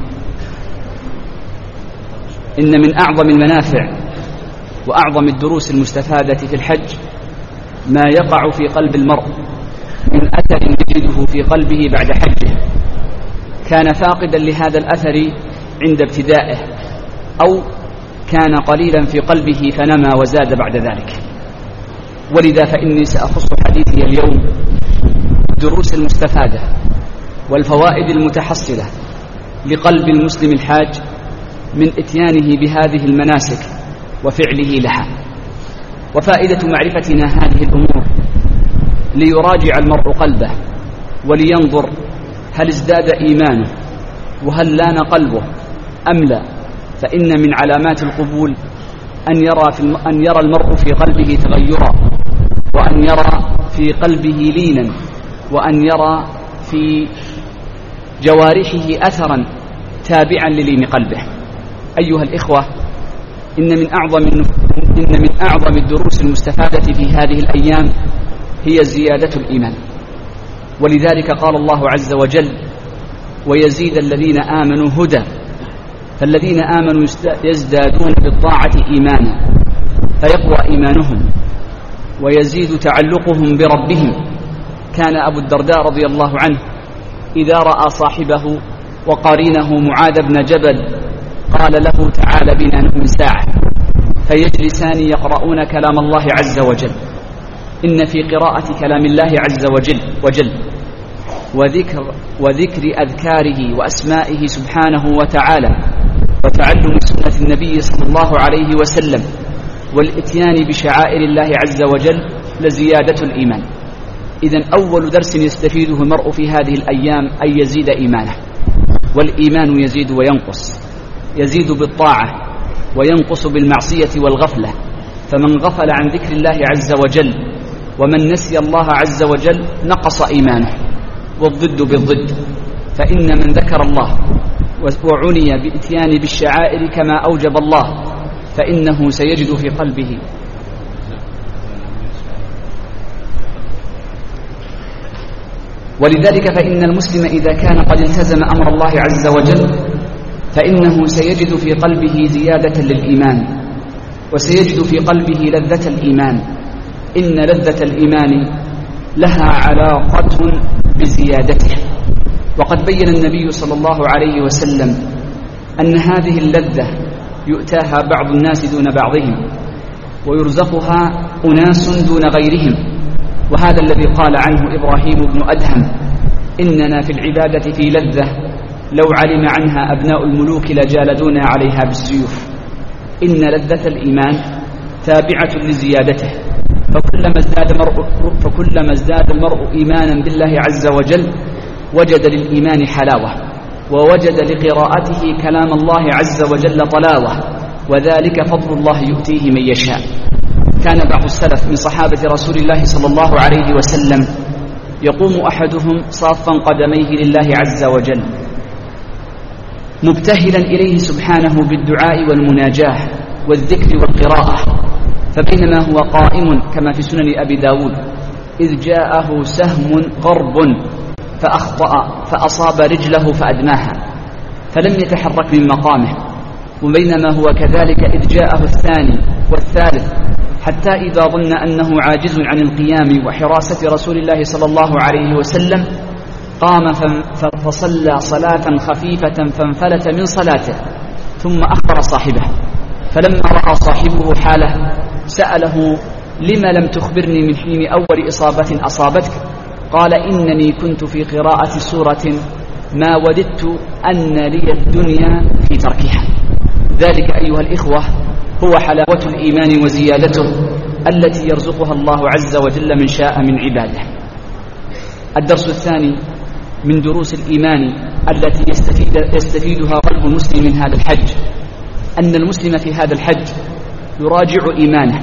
إن من أعظم المنافع وأعظم الدروس المستفادة في الحج ما يقع في قلب المرء من أثر يجده في قلبه بعد حجه، كان فاقدا لهذا الأثر عند ابتدائه، أو كان قليلا في قلبه فنما وزاد بعد ذلك. ولذا فإني سأخص حديثي اليوم الدروس المستفادة والفوائد المتحصلة لقلب المسلم الحاج من إتيانه بهذه المناسك وفعله لها. وفائدة معرفتنا هذه الأمور ليراجع المرء قلبه ولينظر هل ازداد إيمانه وهل لان قلبه أم لا. فإن من علامات القبول أن يرى المرء في قلبه تغيرا، وأن يرى في قلبه لينا، وأن يرى في جوارحه أثرا تابعا للين قلبه. أيها الإخوة، إن من أعظم الدروس المستفادة في هذه الأيام هي زيادة الإيمان. ولذلك قال الله عز وجل: ويزيد الذين آمنوا هدى. فالذين آمنوا يزدادون بالطاعة إيمانا، فيقوى إيمانهم ويزيد تعلقهم بربهم. كان أبو الدرداء رضي الله عنه إذا رأى صاحبه وقرينه معاذ بن جبل قال له: تعال بنا نؤمن ساعة، فيجلسان يقرؤون كلام الله عز وجل. إن في قراءة كلام الله عز وجل وذكر أذكاره وأسمائه سبحانه وتعالى وتعلم سنة النبي صلى الله عليه وسلم والإتيان بشعائر الله عز وجل لزيادة الإيمان. إذن أول درس يستفيده المرء في هذه الأيام أن يزيد إيمانه. والإيمان يزيد وينقص، يزيد بالطاعة وينقص بالمعصية والغفلة. فمن غفل عن ذكر الله عز وجل ومن نسي الله عز وجل نقص إيمانه، والضد بالضد. فإن من ذكر الله وعني بإتيان بالشعائر كما أوجب الله فإنه سيجد في قلبه ولذلك فإن المسلم إذا كان قد التزم أمر الله عز وجل فإنه سيجد في قلبه زيادة للإيمان، وسيجد في قلبه لذة الإيمان. إن لذة الإيمان لها علاقة بزيادته. وقد بين النبي صلى الله عليه وسلم أن هذه اللذة يؤتاها بعض الناس دون بعضهم، ويرزقها أناس دون غيرهم. وهذا الذي قال عنه إبراهيم بن أدهم: إننا في العبادة في لذة لو علم عنها أبناء الملوك لجالدونا عليها بالسيوف. إن لذة الإيمان تابعة لزيادته، فكلما ازداد المرء إيمانا بالله عز وجل وجد للإيمان حلاوة، ووجد لقراءته كلام الله عز وجل طلاوة، وذلك فضل الله يؤتيه من يشاء. كان بعض السلف من صحابة رسول الله صلى الله عليه وسلم يقوم أحدهم صافا قدميه لله عز وجل مبتهلا إليه سبحانه بالدعاء والمناجاة والذكر والقراءة. فبينما هو قائم كما في سنن أبي داود إذ جاءه سهم غرب فأخطأ فأصاب رجله فأدماها فلم يتحرك من مقامه. وبينما هو كذلك إذ جاءه الثاني والثالث حتى إذا ظن أنه عاجز عن القيام وحراسة رسول الله صلى الله عليه وسلم قام فصلى صلاة خفيفة فانفلت من صلاته ثم أخبر صاحبه. فلما رأى صاحبه حاله سأله لما لم تخبرني من حين أول إصابة أصابتك؟ قال إنني كنت في قراءة سورة ما وددت أن لي الدنيا في تركها. ذلك أيها الإخوة هو حلاوة الإيمان وزيادته التي يرزقها الله عز وجل من شاء من عباده. الدرس الثاني من دروس الإيمان التي يستفيدها قلب المسلم من هذا الحج أن المسلم في هذا الحج يراجع إيمانه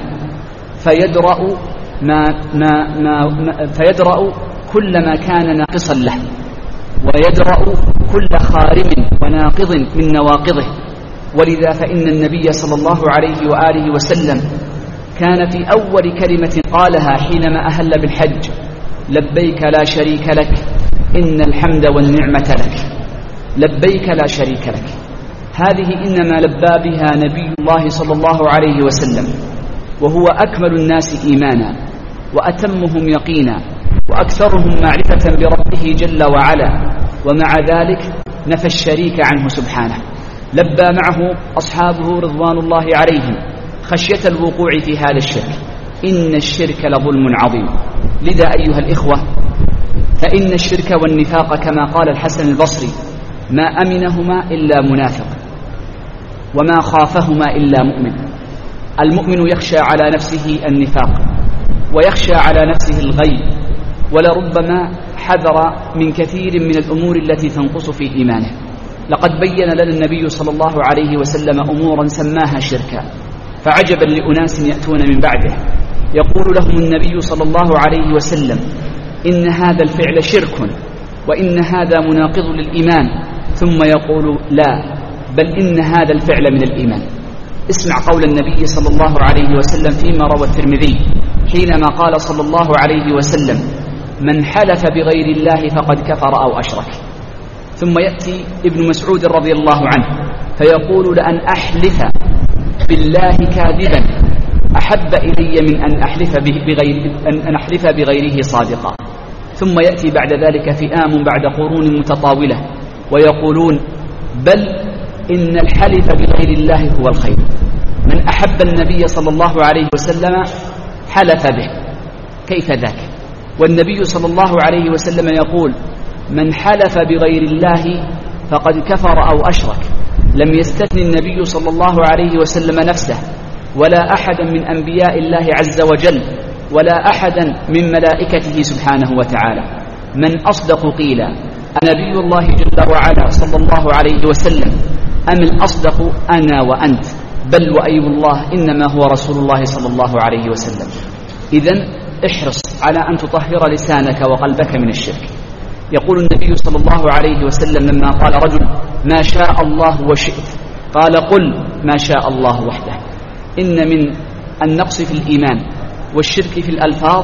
فيدرأ كل ما كان ناقصا له ويدرأ كل خارم وناقض من نواقضه. ولذا فإن النبي صلى الله عليه وآله وسلم كان في أول كلمة قالها حينما أهل بالحج لبيك لا شريك لك إن الحمد والنعمة لك. لبيك لا شريك لك هذه إنما لبى بها نبي الله صلى الله عليه وسلم وهو أكمل الناس إيمانا وأتمهم يقينا وأكثرهم معرفة بربه جل وعلا، ومع ذلك نفى الشريك عنه سبحانه. لبى معه أصحابه رضوان الله عليهم خشية الوقوع في هذا الشرك، إن الشرك لظلم عظيم. لذا أيها الإخوة فإن الشرك والنفاق كما قال الحسن البصري ما أمنهما إلا منافق وما خافهما إلا مؤمن. المؤمن يخشى على نفسه النفاق ويخشى على نفسه الغي، ولربما حذر من كثير من الأمور التي تنقص في إيمانه. لقد بين لنا النبي صلى الله عليه وسلم أمورا سماها شركا، فعجبا لأناس يأتون من بعده يقول لهم النبي صلى الله عليه وسلم إن هذا الفعل شرك وإن هذا مناقض للإيمان، ثم يقول لا بل إن هذا الفعل من الإيمان. اسمع قول النبي صلى الله عليه وسلم فيما روى الترمذي حينما قال صلى الله عليه وسلم من حلف بغير الله فقد كفر أو أشرك. ثم يأتي ابن مسعود رضي الله عنه فيقول لأن أحلف بالله كاذبا أحب إلي من أن أحلف بغيره صادقا. ثم يأتي بعد ذلك فئام بعد قرون متطاولة ويقولون بل إن الحلف بغير الله هو الخير. من أحب النبي صلى الله عليه وسلم حلف به، كيف ذاك؟ والنبي صلى الله عليه وسلم يقول من حلف بغير الله فقد كفر أو أشرك. لم يستثن النبي صلى الله عليه وسلم نفسه ولا أحدا من أنبياء الله عز وجل ولا أحدا من ملائكته سبحانه وتعالى. من أصدق قيلا نبي الله جل وعلا صلى الله عليه وسلم أم الأصدق أنا وأنت؟ بل وأي الله إنما هو رسول الله صلى الله عليه وسلم. إذن احرص على أن تطهر لسانك وقلبك من الشرك. يقول النبي صلى الله عليه وسلم لما قال رجل ما شاء الله وشئت قال قل ما شاء الله وحده. إن من النقص في الإيمان والشرك في الألفاظ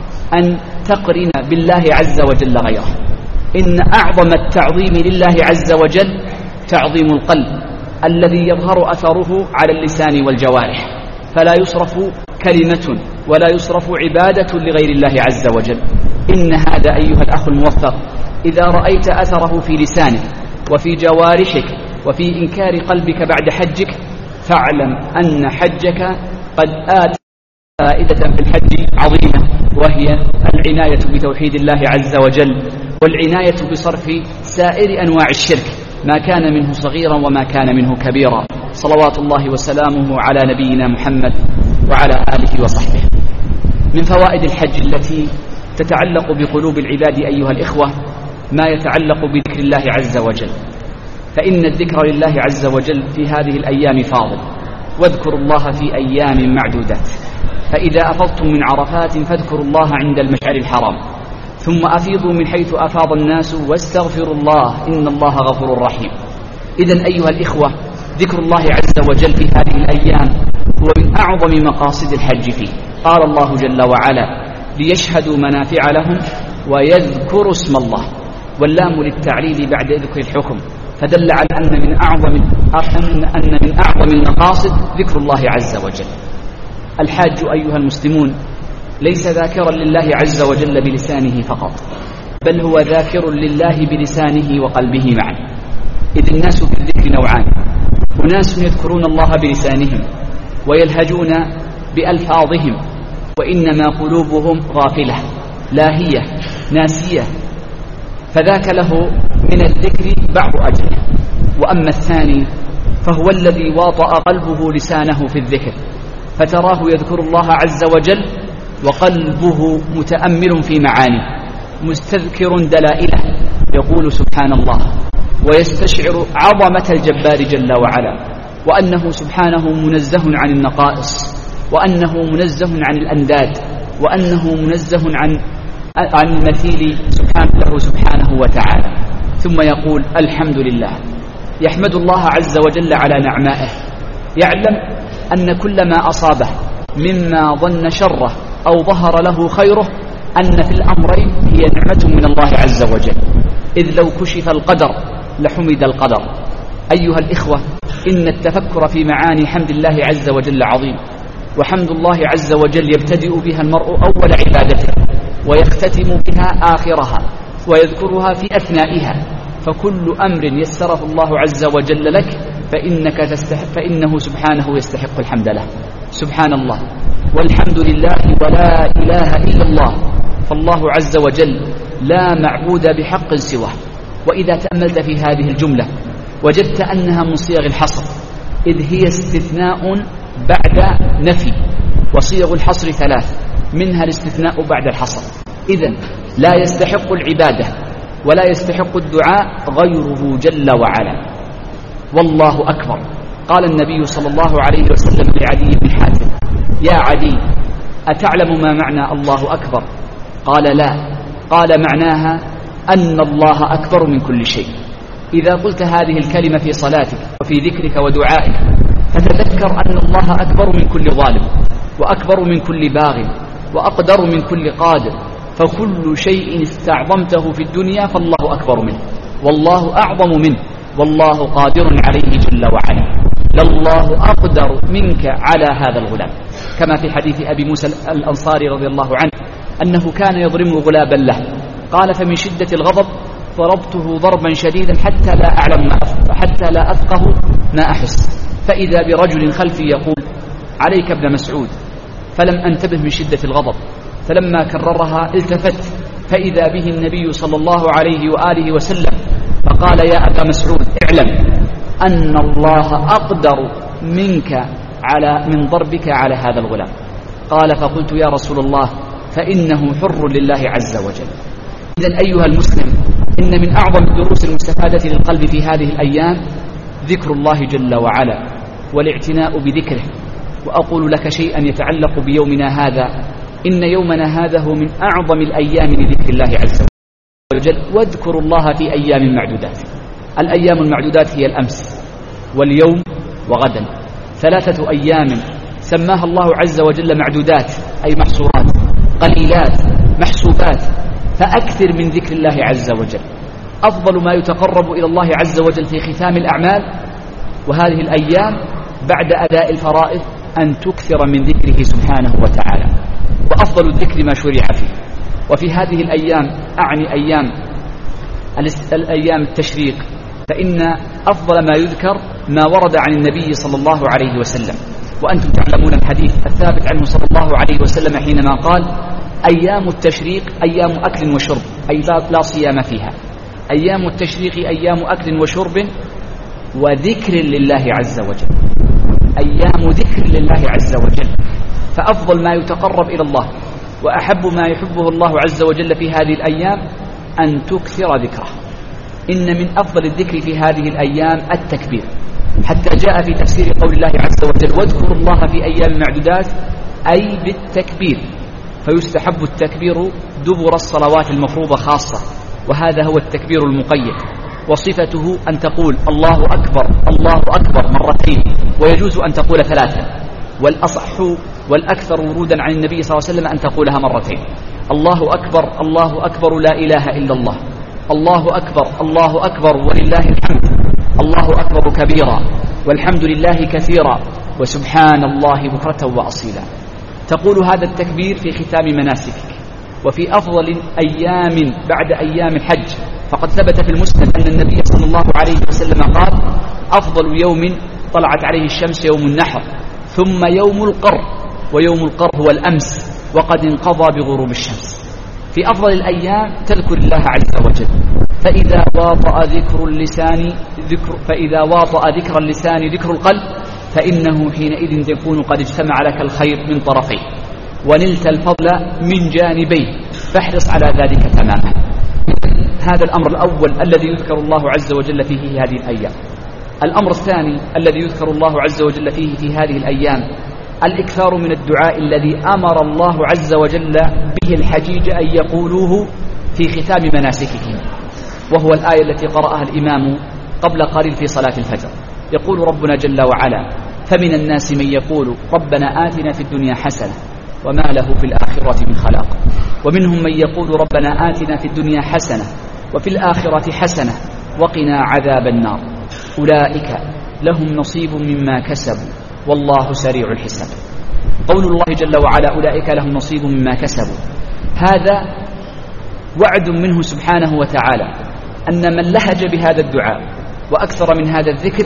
أن تقرن بالله عز وجل غيره. إن أعظم التعظيم لله عز وجل تعظيم القلب الذي يظهر أثره على اللسان والجوارح، فلا يصرف كلمة ولا يصرف عبادة لغير الله عز وجل. إن هذا أيها الأخ الموفق إذا رأيت أثره في لسانك وفي جوارحك وفي إنكار قلبك بعد حجك فاعلم أن حجك قد آتى فائدة في الحج عظيمة، وهي العناية بتوحيد الله عز وجل والعناية بصرف سائر أنواع الشرك ما كان منه صغيرا وما كان منه كبيرا. صلوات الله وسلامه على نبينا محمد وعلى آله وصحبه. من فوائد الحج التي تتعلق بقلوب العباد أيها الإخوة ما يتعلق بذكر الله عز وجل، فإن الذكر لله عز وجل في هذه الأيام فاضل، واذكروا الله في أيام معدودات. فإذا أفضتم من عرفات فاذكروا الله عند المشعر الحرام، ثم أفيضوا من حيث أفاض الناس واستغفروا الله إن الله غفور رحيم. إذن أيها الإخوة، ذكر الله عز وجل في هذه الأيام هو من أعظم مقاصد الحج فيه. قال الله جل وعلا: ليشهدوا منافع لهم ويذكروا اسم الله، واللام للتعليل بعد ذكر الحكم، فدل على أن من أعظم المقاصد ذكر الله عز وجل. الحاج أيها المسلمون ليس ذاكرا لله عز وجل بلسانه فقط، بل هو ذاكر لله بلسانه وقلبه معا، إذ الناس في الذكر نوعان: أناس يذكرون الله بلسانهم ويلهجون بألفاظهم، وإنما قلوبهم غافلة لاهية ناسية، فذاك له من الذكر بعض أجره. وأما الثاني فهو الذي واطأ قلبه لسانه في الذكر، فتراه يذكر الله عز وجل وقلبه متأمل في معانيه، مستذكر دلائله، يقول سبحان الله، ويستشعر عظمة الجبار جل وعلا، وأنه سبحانه منزه عن النقائص، وأنه منزه عن الأنداد، وأنه منزه عن المثيل سبحانه وتعالى. ثم يقول: الحمد لله، يحمد الله عز وجل على نعمائه، يعلم أن كل ما أصابه مما ظن شره أو ظهر له خيره أن في الأمرين هي نعمة من الله عز وجل، إذ لو كشف القدر لحمد القدر. أيها الإخوة، إن التفكر في معاني حمد الله عز وجل عظيم، وحمد الله عز وجل يبتدئ بها المرء أول عبادته، ويختتم بها آخرها، ويذكرها في أثنائها، فكل أمر يسره الله عز وجل لك فإنه سبحانه يستحق الحمد له. سبحان الله والحمد لله ولا إله إلا الله، فالله عز وجل لا معبود بحق سواه. وإذا تأملت في هذه الجملة وجدت أنها من صيغ الحصر، إذ هي استثناء بعد نفي، وصيغ الحصر ثلاث، منها الاستثناء بعد الحصر. إذن لا يستحق العبادة ولا يستحق الدعاء غيره جل وعلا. والله أكبر. قال النبي صلى الله عليه وسلم لعدي بن حاتم: يا عدي، أتعلم ما معنى الله أكبر؟ قال: لا. قال: معناها أن الله أكبر من كل شيء. إذا قلت هذه الكلمة في صلاتك وفي ذكرك ودعائك، فتذكر أن الله أكبر من كل ظالم، وأكبر من كل باغ، وأقدر من كل قادر، فكل شيء استعظمته في الدنيا فالله أكبر منه، والله أعظم منه، والله قادر عليه جل وعلا. لله أقدر منك على هذا الغلام، كما في حديث أبي موسى الأنصاري رضي الله عنه أنه كان يضرم غلابا له، قال: فمن شدة الغضب ضربته ضربا شديدا حتى لا أفقه ما أحس، فإذا برجل خلفي يقول: عليك ابن مسعود، فلم أنتبه من شدة الغضب، فلما كررها التفت فإذا به النبي صلى الله عليه وآله وسلم، فقال: يا أبا مسعود، اعلم أن الله أقدر منك من ضربك على هذا الغلام. قال: فقلت: يا رسول الله، فإنه حر لله عز وجل. إذن أيها المسلم، إن من أعظم الدروس المستفادة للقلب في هذه الأيام ذكر الله جل وعلا والاعتناء بذكره. وأقول لك شيئا يتعلق بيومنا هذا: إن يومنا هذا هو من أعظم الأيام لذكر الله عز وجل. واذكروا الله في أيام معدودات. الأيام المعدودات هي الأمس واليوم وغدا، 3 أيام سماها الله عز وجل معدودات، أي محصورات، قليلات، محسوبات. فأكثر من ذكر الله عز وجل. أفضل ما يتقرب إلى الله عز وجل في ختام الأعمال وهذه الأيام بعد أداء الفرائض أن تكثر من ذكره سبحانه وتعالى، وأفضل الذكر ما شرع فيه. وفي هذه الأيام أعني أيام التشريق، فإن أفضل ما يذكر ما ورد عن النبي صلى الله عليه وسلم، وأنتم تعلمون الحديث الثابت عنه صلى الله عليه وسلم حينما قال: أيام التشريق أيام أكل وشرب، أي لا صيام فيها. أيام التشريق أيام أكل وشرب وذكر لله عز وجل، أيام ذكر لله عز وجل. فأفضل ما يتقرب إلى الله وأحب ما يحبه الله عز وجل في هذه الأيام أن تكثر ذكره. إن من أفضل الذكر في هذه الأيام التكبير، حتى جاء في تفسير قول الله عز وجل: واذكروا الله في أيام معدودات، أي بالتكبير. فيستحب التكبير دبر الصلوات المفروضة خاصة، وهذا هو التكبير المقيد. وصفته أن تقول الله أكبر الله أكبر مرتين، ويجوز أن تقول 3، والأصح والأكثر ورودا عن النبي صلى الله عليه وسلم أن تقولها مرتين. الله أكبر الله أكبر لا إله إلا الله، الله أكبر الله أكبر ولله الحمد، الله أكبر كبيرا والحمد لله كثيرا وسبحان الله بكرة وأصيلا. تقول هذا التكبير في ختام مناسكك وفي أفضل أيام بعد أيام الحج، فقد ثبت في المسند أن النبي صلى الله عليه وسلم قال: أفضل يوم طلعت عليه الشمس يوم النحر، ثم يوم القر، ويوم القر هو الأمس وقد انقضى بغروب الشمس. في أفضل الأيام تذكر الله عز وجل، فإذا واطأ ذكر اللسان ذكر القلب، فإنه حينئذ يكون قد اجتمع لك الخير من طرفيه ونلت الفضل من جانبيه، فاحرص على ذلك تماما. هذا الأمر الأول الذي يذكر الله عز وجل فيه هذه الأيام. الأمر الثاني الذي يذكر الله عز وجل فيه في هذه الأيام الإكثار من الدعاء الذي أمر الله عز وجل به الحجيج أن يقولوه في ختام مناسكهم، وهو الآية التي قرأها الإمام قبل قليل في صلاة الفجر. يقول ربنا جل وعلا: فمن الناس من يقول ربنا آتنا في الدنيا حسنة وما له في الآخرة من خلاق، ومنهم من يقول ربنا آتنا في الدنيا حسنة وفي الآخرة حسنة وقنا عذاب النار، أولئك لهم نصيب مما كسبوا والله سريع الحساب. قول الله جل وعلا أولئك لهم نصيب مما كسبوا، هذا وعد منه سبحانه وتعالى أن من لهج بهذا الدعاء وأكثر من هذا الذكر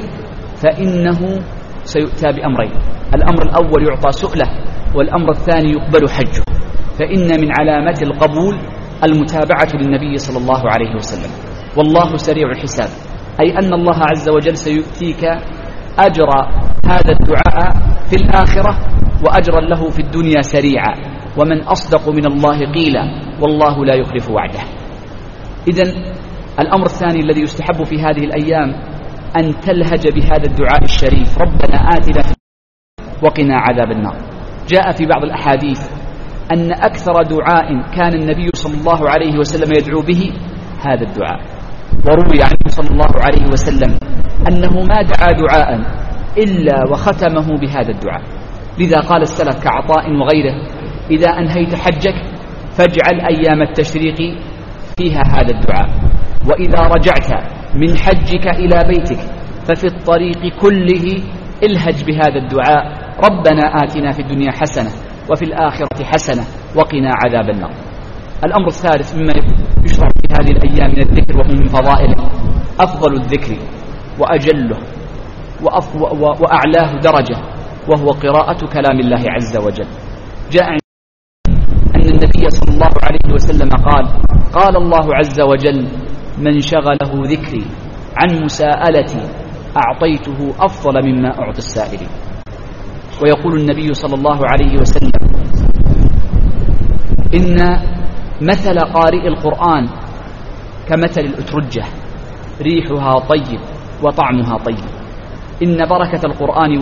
فإنه سيؤتى بأمرين: الأمر الأول يعطى سؤله، والأمر الثاني يقبل حجه. فإن من علامات القبول المتابعة للنبي صلى الله عليه وسلم، والله سريع الحساب، أي أن الله عز وجل سيؤتيك أجر هذا الدعاء في الآخرة وأجرا له في الدنيا سريعا، ومن أصدق من الله قيلا والله لا يخلف وعده. إذن الأمر الثاني الذي يستحب في هذه الأيام أن تلهج بهذا الدعاء الشريف: ربنا آتنا في وقنا عذاب النار. جاء في بعض الأحاديث أن أكثر دعاء كان النبي صلى الله عليه وسلم يدعو به هذا الدعاء، وروي عنه صلى الله عليه وسلم أنه ما دعا دعاء إلا وختمه بهذا الدعاء. لذا قال السلف كعطاء وغيره: إذا أنهيت حجك فاجعل أيام التشريق فيها هذا الدعاء، وإذا رجعت من حجك إلى بيتك ففي الطريق كله الهج بهذا الدعاء: ربنا آتنا في الدنيا حسنة وفي الآخرة حسنة وقنا عذاب النار. الأمر الثالث مما يشرع في هذه الأيام من الذكر وهو من فضائله أفضل الذكر وأجله وأعلاه درجة، وهو قراءة كلام الله عز وجل. جاء أن النبي صلى الله عليه وسلم قال الله عز وجل: من شغله ذكري عن مساءلتي أعطيته أفضل مما أعطي السائلين. ويقول النبي صلى الله عليه وسلم: إن مثل قارئ القرآن كمثل الأترجة، ريحها طيب وطعمها طيب. إن بركة القرآن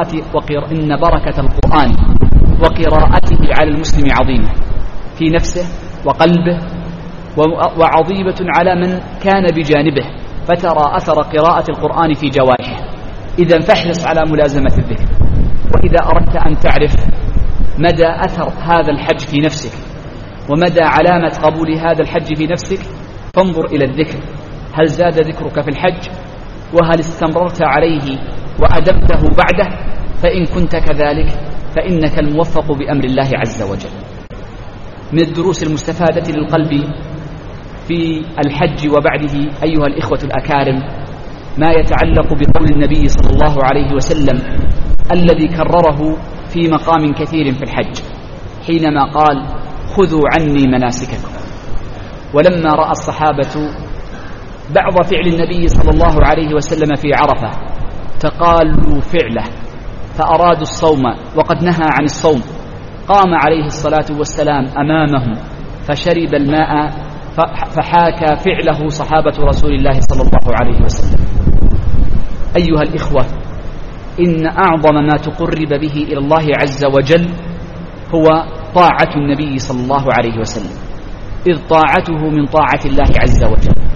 وقراءته على المسلم عظيمة في نفسه وقلبه، وعظيمة على من كان بجانبه، فترى أثر قراءة القرآن في جوارحه. إذا فاحرص على ملازمة الذكر. وإذا أردت أن تعرف مدى أثر هذا الحج في نفسك ومدى علامة قبول هذا الحج في نفسك، فانظر إلى الذكر: هل زاد ذكرك في الحج؟ وهل استمررت عليه وأدمته بعده؟ فإن كنت كذلك فإنك الموفق بأمر الله عز وجل. من الدروس المستفادة للقلب في الحج وبعده أيها الإخوة الأكارم ما يتعلق بقول النبي صلى الله عليه وسلم الذي كرره في مقام كثير في الحج حينما قال: خذوا عني مناسككم. ولما رأى الصحابة بعض فعل النبي صلى الله عليه وسلم في عرفة تقالوا فعله فأرادوا الصوم وقد نهى عن الصوم، قام عليه الصلاة والسلام أمامهم فشرب الماء فحاكى فعله صحابة رسول الله صلى الله عليه وسلم. أيها الإخوة، إن أعظم ما تقرب به إلى الله عز وجل هو طاعة النبي صلى الله عليه وسلم، إذ طاعته من طاعة الله عز وجل.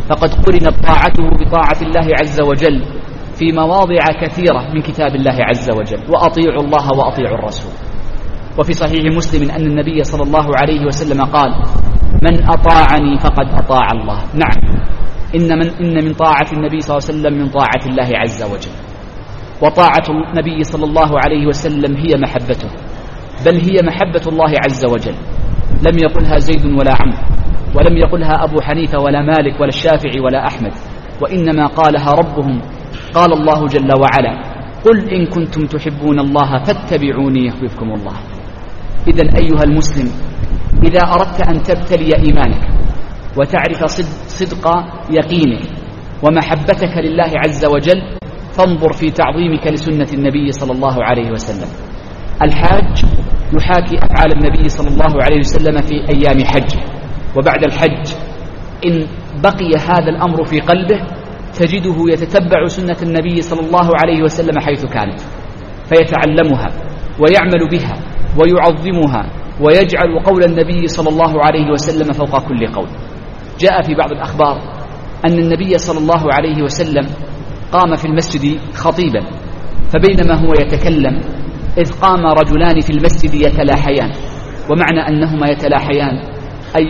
فقد قرنت طاعته بطاعة الله عز وجل في مواضع كثيرة من كتاب الله عز وجل: وأطيعوا الله وأطيعوا الرسول. وفي صحيح مسلم أن النبي صلى الله عليه وسلم قال: من أطاعني فقد أطاع الله. نعم، إن من طاعة النبي صلى الله عليه وسلم من طاعة الله عز وجل. وطاعة النبي صلى الله عليه وسلم هي محبته، بل هي محبة الله عز وجل. لم يقلها زيد ولا عمرو، ولم يقلها أبو حنيفة ولا مالك ولا الشافعي ولا أحمد، وإنما قالها ربهم. قال الله جل وعلا: قل إن كنتم تحبون الله فاتبعوني يحببكم الله. إذن أيها المسلم، إذا أردت أن تبتلي إيمانك وتعرف صدق يقينك ومحبتك لله عز وجل، فانظر في تعظيمك لسنة النبي صلى الله عليه وسلم. الحاج يحاكي أفعال النبي صلى الله عليه وسلم في أيام حجه، وبعد الحج إن بقي هذا الأمر في قلبه تجده يتتبع سنة النبي صلى الله عليه وسلم حيث كانت، فيتعلمها ويعمل بها ويعظمها ويجعل قول النبي صلى الله عليه وسلم فوق كل قول. جاء في بعض الأخبار أن النبي صلى الله عليه وسلم قام في المسجد خطيبا، فبينما هو يتكلم إذ قام رجلان في المسجد يتلاحيان. ومعنى أنهما يتلاحيان أي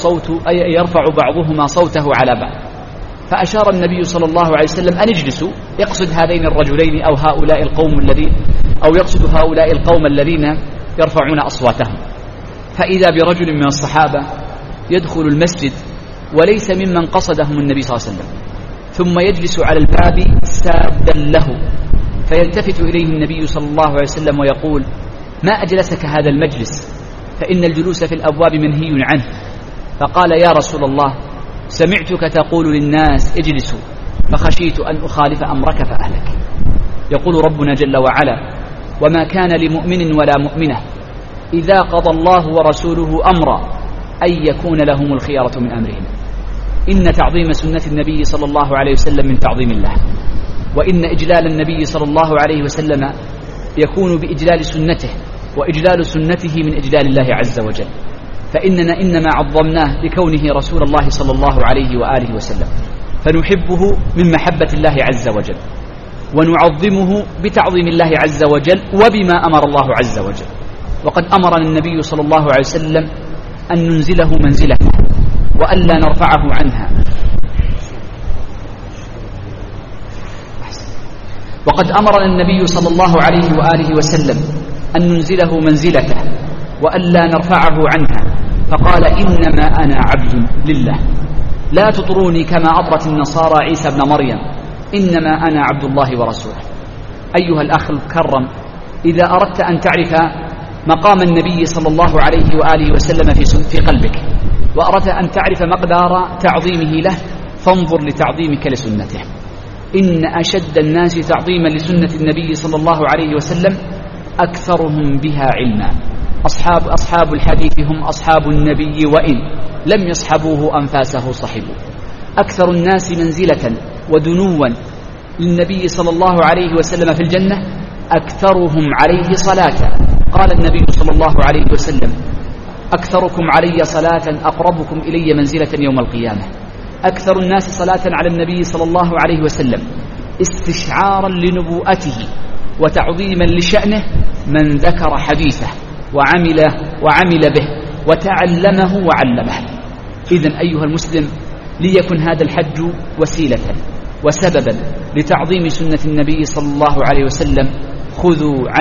يرفع بعضهما صوته على بعض، فأشار النبي صلى الله عليه وسلم أن اجلسوا، يقصد هذين الرجلين أو هؤلاء القوم الذين يقصد هؤلاء القوم الذين يرفعون أصواتهم. فإذا برجل من الصحابة يدخل المسجد وليس ممن قصدهم النبي صلى الله عليه وسلم، ثم يجلس على الباب سادا له، فيلتفت إليه النبي صلى الله عليه وسلم ويقول: ما أجلسك هذا المجلس؟ فإن الجلوس في الأبواب منهي عنه. فقال: يا رسول الله، سمعتك تقول للناس اجلسوا، فخشيت أن أخالف أمرك فأهلك. يقول ربنا جل وعلا: وما كان لمؤمن ولا مؤمنة إذا قضى الله ورسوله أمرا أن يكون لهم الخيرة من أمرهم. إن تعظيم سنة النبي صلى الله عليه وسلم من تعظيم الله، وإن إجلال النبي صلى الله عليه وسلم يكون بإجلال سنته، وإجلال سنته من إجلال الله عز وجل. فإننا إنما عظمناه لكونه رسول الله صلى الله عليه وآله وسلم، فنحبه من محبة الله عز وجل، ونعظمه بتعظيم الله عز وجل وبما أمر الله عز وجل. وقد أمرنا النبي صلى الله عليه وسلم أن ننزله منزلته وألا نرفعه عنها. وقد أمرنا النبي صلى الله عليه وآله وسلم أن ننزله منزلته وألا نرفعه عنها، فقال: إنما أنا عبد لله لا تطروني كما أطرت النصارى عيسى بن مريم، إنما أنا عبد الله ورسوله. أيها الأخ المكرم، إذا أردت أن تعرف مقام النبي صلى الله عليه وآله وسلم في قلبك، وأردت أن تعرف مقدار تعظيمه له، فانظر لتعظيمك لسنته. إن أشد الناس تعظيما لسنة النبي صلى الله عليه وسلم أكثرهم بها علما. أصحاب الحديث هم أصحاب النبي وإن لم يصحبوه أنفاسه صحبوا. أكثر الناس منزلة ودنوا للنبي صلى الله عليه وسلم في الجنة أكثرهم عليه صلاة. قال النبي صلى الله عليه وسلم: أكثركم علي صلاة أقربكم إلي منزلة يوم القيامة. أكثر الناس صلاة على النبي صلى الله عليه وسلم استشعارا لنبوءته وتعظيما لشأنه من ذكر حديثه وعمل به وتعلمه وعلمه. إذن أيها المسلم، ليكن هذا الحج وسيلة وسببا لتعظيم سنة النبي صلى الله عليه وسلم. خذوا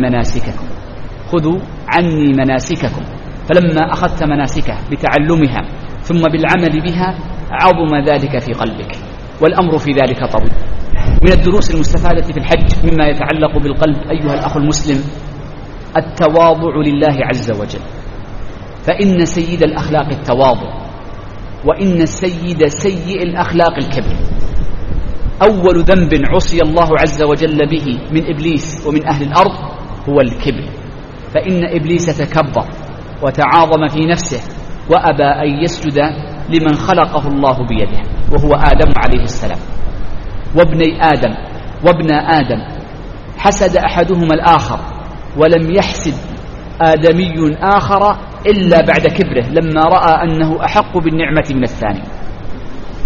عني مناسككم. فلما أخذت مناسكه بتعلمها ثم بالعمل بها عظم ذلك في قلبك، والأمر في ذلك طويل. من الدروس المستفادة في الحج مما يتعلق بالقلب أيها الأخ المسلم التواضع لله عز وجل، فإن سيد الأخلاق التواضع، وإن سيء الأخلاق الكبر. أول ذنب عصي الله عز وجل به من إبليس ومن أهل الأرض هو الكبر، فإن إبليس تكبر وتعاظم في نفسه وأبى أن يسجد لمن خلقه الله بيده، وهو آدم عليه السلام. وابن آدم حسد أحدهما الآخر، ولم يحسد آدمي آخر إلا بعد كبره لما رأى أنه أحق بالنعمة من الثاني.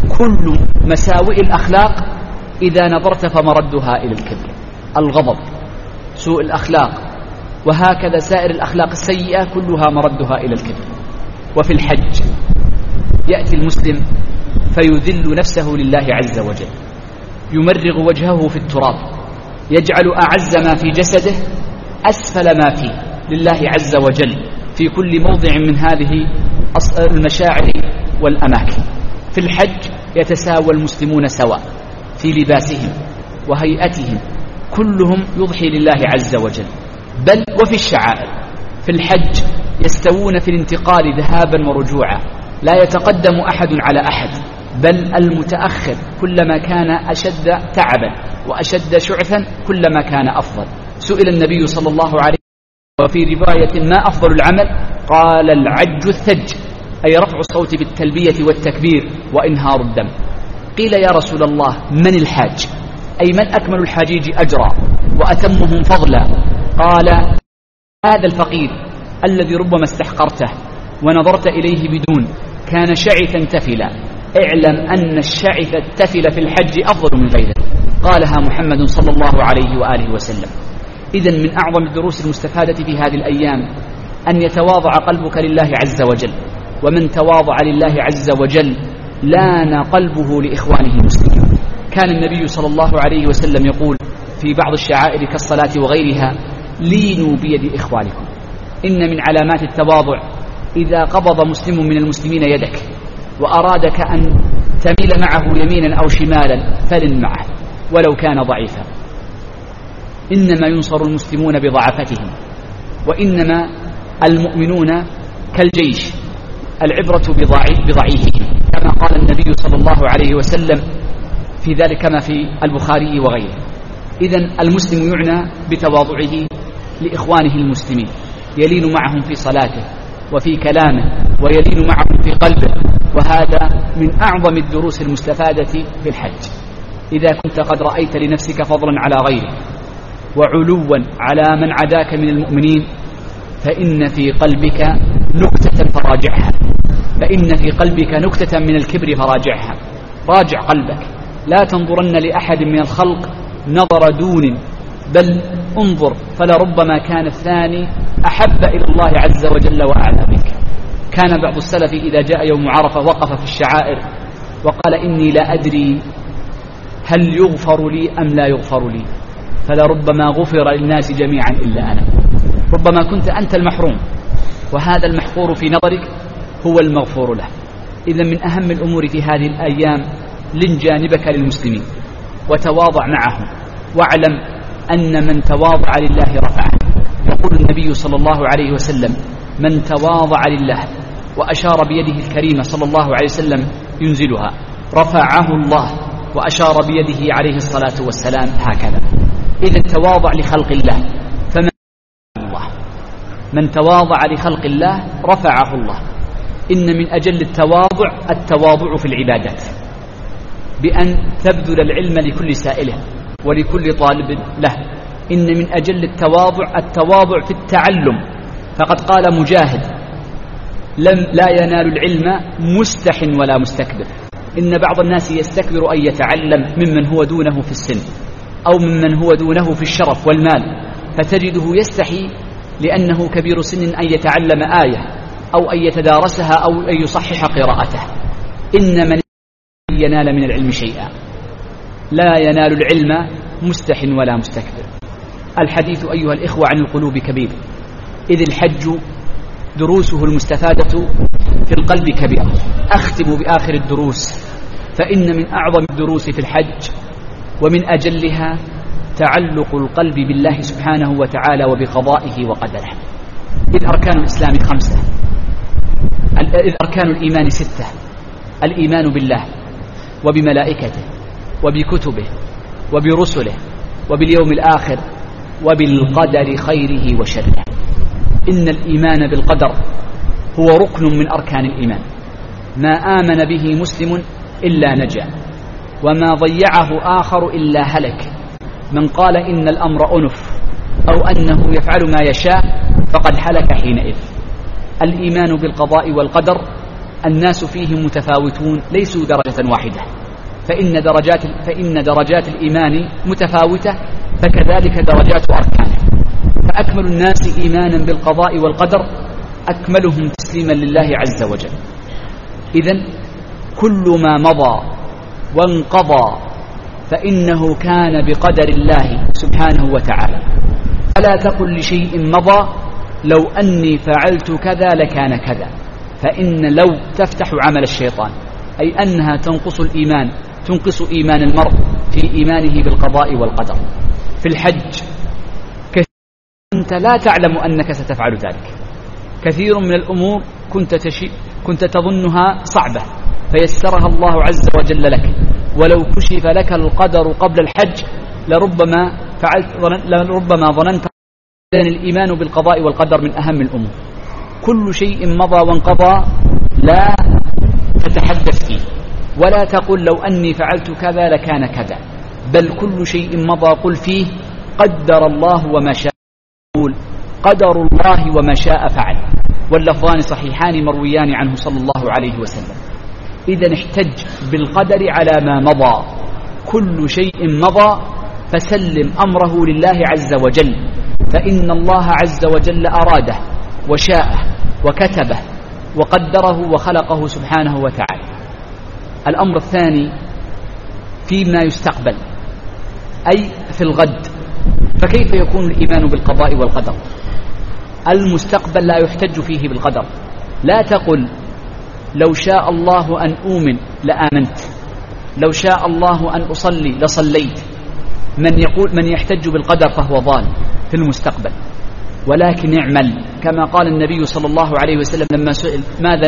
كل مساوئ الأخلاق إذا نظرت فمردها إلى الكبر، الغضب، سوء الأخلاق، وهكذا سائر الأخلاق السيئة كلها مردها إلى الكبر. وفي الحج يأتي المسلم فيذل نفسه لله عز وجل، يمرغ وجهه في التراب، يجعل أعز ما في جسده أسفل ما فيه لله عز وجل في كل موضع من هذه المشاعر والأماكن. في الحج يتساوى المسلمون سواء في لباسهم وهيئتهم، كلهم يضحي لله عز وجل. بل وفي الشعائر في الحج يستوون في الانتقال ذهابا ورجوعا، لا يتقدم أحد على أحد، بل المتأخر كلما كان أشد تعبا وأشد شعثا كلما كان أفضل. سئل النبي صلى الله عليه وسلم وفي رواية ما أفضل العمل؟ قال العج الثج، أي رفع الصوت بالتلبية والتكبير وإنهار الدم. قيل يا رسول الله من الحاج؟ أي من أكمل الحاجيج أجرا وأتمهم فضلا؟ قال هذا الفقير الذي ربما استحقرته ونظرت إليه بدون، كان شعثا تفلا، اعلم أن الشعث التفل في الحج أفضل من غيره. قالها محمد صلى الله عليه وآله وسلم. إذن من أعظم الدروس المستفادة في هذه الأيام أن يتواضع قلبك لله عز وجل، ومن تواضع لله عز وجل لان قلبه لإخوانه المسلمين. كان النبي صلى الله عليه وسلم يقول في بعض الشعائر كالصلاة وغيرها: لينوا بيد إخوانكم. إن من علامات التواضع إذا قبض مسلم من المسلمين يدك وأرادك أن تميل معه يمينا أو شمالا فلن معه ولو كان ضعيفا. إنما ينصر المسلمون بضعفتهم، وإنما المؤمنون كالجيش، العبرة بضعيفهم، كما قال النبي صلى الله عليه وسلم في ذلك كما في البخاري وغيره. إذن المسلم يعنى بتواضعه لإخوانه المسلمين، يلين معهم في صلاته وفي كلامه، ويلين معهم في قلبه، وهذا من أعظم الدروس المستفادة في الحج. إذا كنت قد رأيت لنفسك فضلا على غيرك وعلوا على من عداك من المؤمنين، فإن في قلبك نكتة فراجعها، فإن في قلبك نكتة من الكبر فراجعها. راجع قلبك، لا تنظرن لأحد من الخلق نظر دون، بل انظر فلربما كان الثاني أحب إلى الله عز وجل وأعلى منك. كان بعض السلف إذا جاء يوم عرفة وقف في الشعائر وقال: إني لا أدري هل يغفر لي أم لا يغفر لي، فلربما غفر للناس جميعا إلا أنا. ربما كنت أنت المحروم، وهذا المحقور في نظرك هو المغفور له. إذن من أهم الأمور في هذه الأيام لن جانبك للمسلمين وتواضع معهم، واعلم أن من تواضع لله رفعه. يقول النبي صلى الله عليه وسلم: من تواضع لله، وأشار بيده الكريمة صلى الله عليه وسلم ينزلها، رفعه الله، وأشار بيده عليه الصلاة والسلام هكذا. إذا تواضع لخلق الله، فمن الله من تواضع لخلق الله رفعه الله. إن من أجل التواضع في العبادات، بأن تبذل العلم لكل سائله ولكل طالب له. إن من أجل التواضع في التعلم، فقد قال مجاهد: لا ينال العلم مستح ولا مستكبر. إن بعض الناس يستكبر أن يتعلم ممن هو دونه في السن أو ممن هو دونه في الشرف والمال، فتجده يستحي لأنه كبير سن أن يتعلم آية أو أن يتدارسها أو أن يصحح قراءته. إن من ينال من العلم شيئا، لا ينال العلم مستح ولا مستكبر. الحديث أيها الإخوة عن القلوب كبير، إذ الحج دروسه المستفادة في القلب كبيرة. أختم بآخر الدروس، فإن من أعظم الدروس في الحج ومن أجلها تعلق القلب بالله سبحانه وتعالى وبقضائه وقدره. إذ أركان الإسلام 5، إذ أركان الإيمان 6: الإيمان بالله وبملائكته وبكتبه وبرسله وباليوم الآخر وبالقدر خيره وشره. إن الإيمان بالقدر هو ركن من أركان الإيمان، ما آمن به مسلم إلا نجا، وما ضيعه آخر إلا هلك. من قال إن الأمر أنف أو أنه يفعل ما يشاء فقد هلك حينئذ. الإيمان بالقضاء والقدر الناس فيه متفاوتون ليسوا درجة واحدة، فإن درجات الإيمان متفاوتة، فكذلك درجات أركانه. فأكمل الناس إيمانا بالقضاء والقدر أكملهم تسليما لله عز وجل. إذن كل ما مضى وانقضى فإنه كان بقدر الله سبحانه وتعالى. فلا تقل لشيء مضى لو أني فعلت كذا لكان كذا، فإن لو تفتح عمل الشيطان، أي أنها تنقص إيمان المرء في إيمانه بالقضاء والقدر. في الحج أنت لا تعلم أنك ستفعل ذلك، كثير من الأمور كنت تظنها صعبة فيسرها الله عز وجل لك، ولو كشف لك القدر قبل الحج لربما ظننت أن الإيمان بالقضاء والقدر من أهم الأمور. كل شيء مضى وانقضى لا تتحدث فيه، ولا تقل لو أني فعلت كذا لكان كذا، بل كل شيء مضى قل فيه قدر الله وما شاء. قل قدر الله وما شاء فعل، واللفظان صحيحان مرويان عنه صلى الله عليه وسلم. إذن احتج بالقدر على ما مضى، كل شيء مضى فسلم أمره لله عز وجل، فإن الله عز وجل أراده وشاءه وكتبه وقدره وخلقه سبحانه وتعالى. الأمر الثاني فيما يستقبل، أي في الغد، فكيف يكون الإيمان بالقضاء والقدر؟ المستقبل لا يحتج فيه بالقدر. لا تقل لو شاء الله أن أؤمن لآمنت، لو شاء الله أن أصلي لصليت. من يحتج بالقدر فهو ضال في المستقبل. ولكن اعمل، كما قال النبي صلى الله عليه وسلم لما سئل ماذا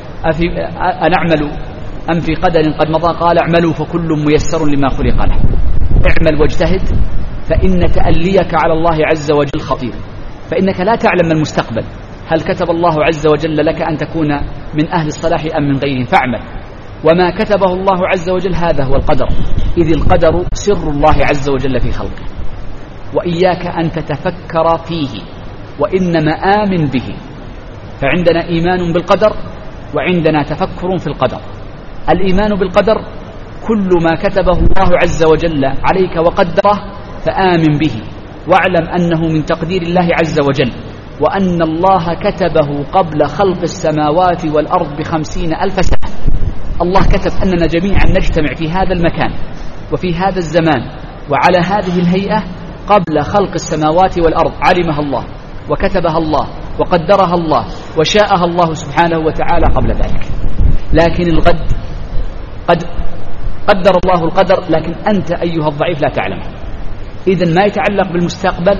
أنعمل أم في قدر قد مضى، قال اعملوا فكل ميسر لما خلق له. اعمل واجتهد، فإن تأليك على الله عز وجل خطير، فإنك لا تعلم المستقبل، هل كتب الله عز وجل لك أن تكون من أهل الصلاح أم من غيرهم، فاعمل. وما كتبه الله عز وجل هذا هو القدر، إذ القدر سر الله عز وجل في خلقه، وإياك أن تتفكر فيه، وإنما آمن به. فعندنا إيمان بالقدر وعندنا تفكر في القدر. الإيمان بالقدر كل ما كتبه الله عز وجل عليك وقدره فآمن به، واعلم أنه من تقدير الله عز وجل، وأن الله كتبه قبل خلق السماوات والأرض 50,000 سنة. الله كتب أننا جميعا نجتمع في هذا المكان وفي هذا الزمان وعلى هذه الهيئة قبل خلق السماوات والأرض، علمها الله وكتبها الله وقدرها الله وشاءها الله سبحانه وتعالى قبل ذلك. لكن الغد قد قدر الله القدر، لكن أنت أيها الضعيف لا تعلمه. إذن ما يتعلق بالمستقبل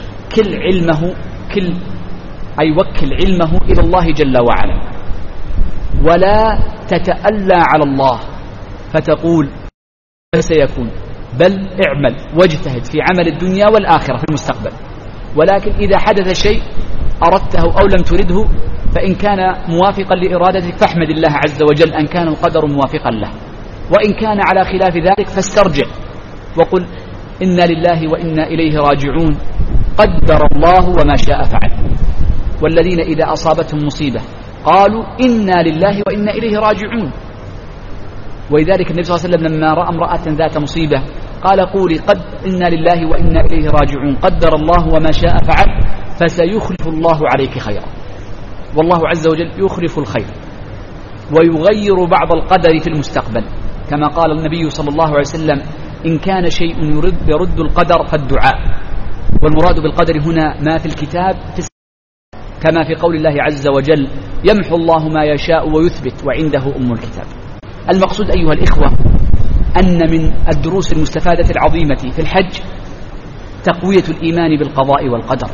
وكل علمه إلى الله جل وعلا، ولا تتألى على الله فتقول سيكون، بل اعمل واجتهد في عمل الدنيا والآخرة في المستقبل. ولكن إذا حدث شيء أردته أو لم ترده، فإن كان موافقا لإرادتك فاحمد الله عز وجل أن كان القدر موافقا له، وإن كان على خلاف ذلك فاسترجع وقل إنا لله وإنا إليه راجعون، قدر الله وما شاء فعل. والذين إذا أصابتهم مصيبة قالوا إنا لله وإنا إليه راجعون. ولذلك النبي صلى الله عليه وسلم لما رأى امرأة ذات مصيبة قال قولي قد إنا لله وإنا إليه راجعون، قدر الله وما شاء فعل، فسيخلف الله عليك خيرا. والله عز وجل يخلف الخير ويغير بعض القدر في المستقبل، كما قال النبي صلى الله عليه وسلم إن كان شيء يرد القدر فالدعاء. والمراد بالقدر هنا ما في الكتاب كما في قول الله عز وجل يمحو الله ما يشاء ويثبت وعنده أم الكتاب. المقصود أيها الإخوة أن من الدروس المستفادة العظيمة في الحج تقوية الإيمان بالقضاء والقدر.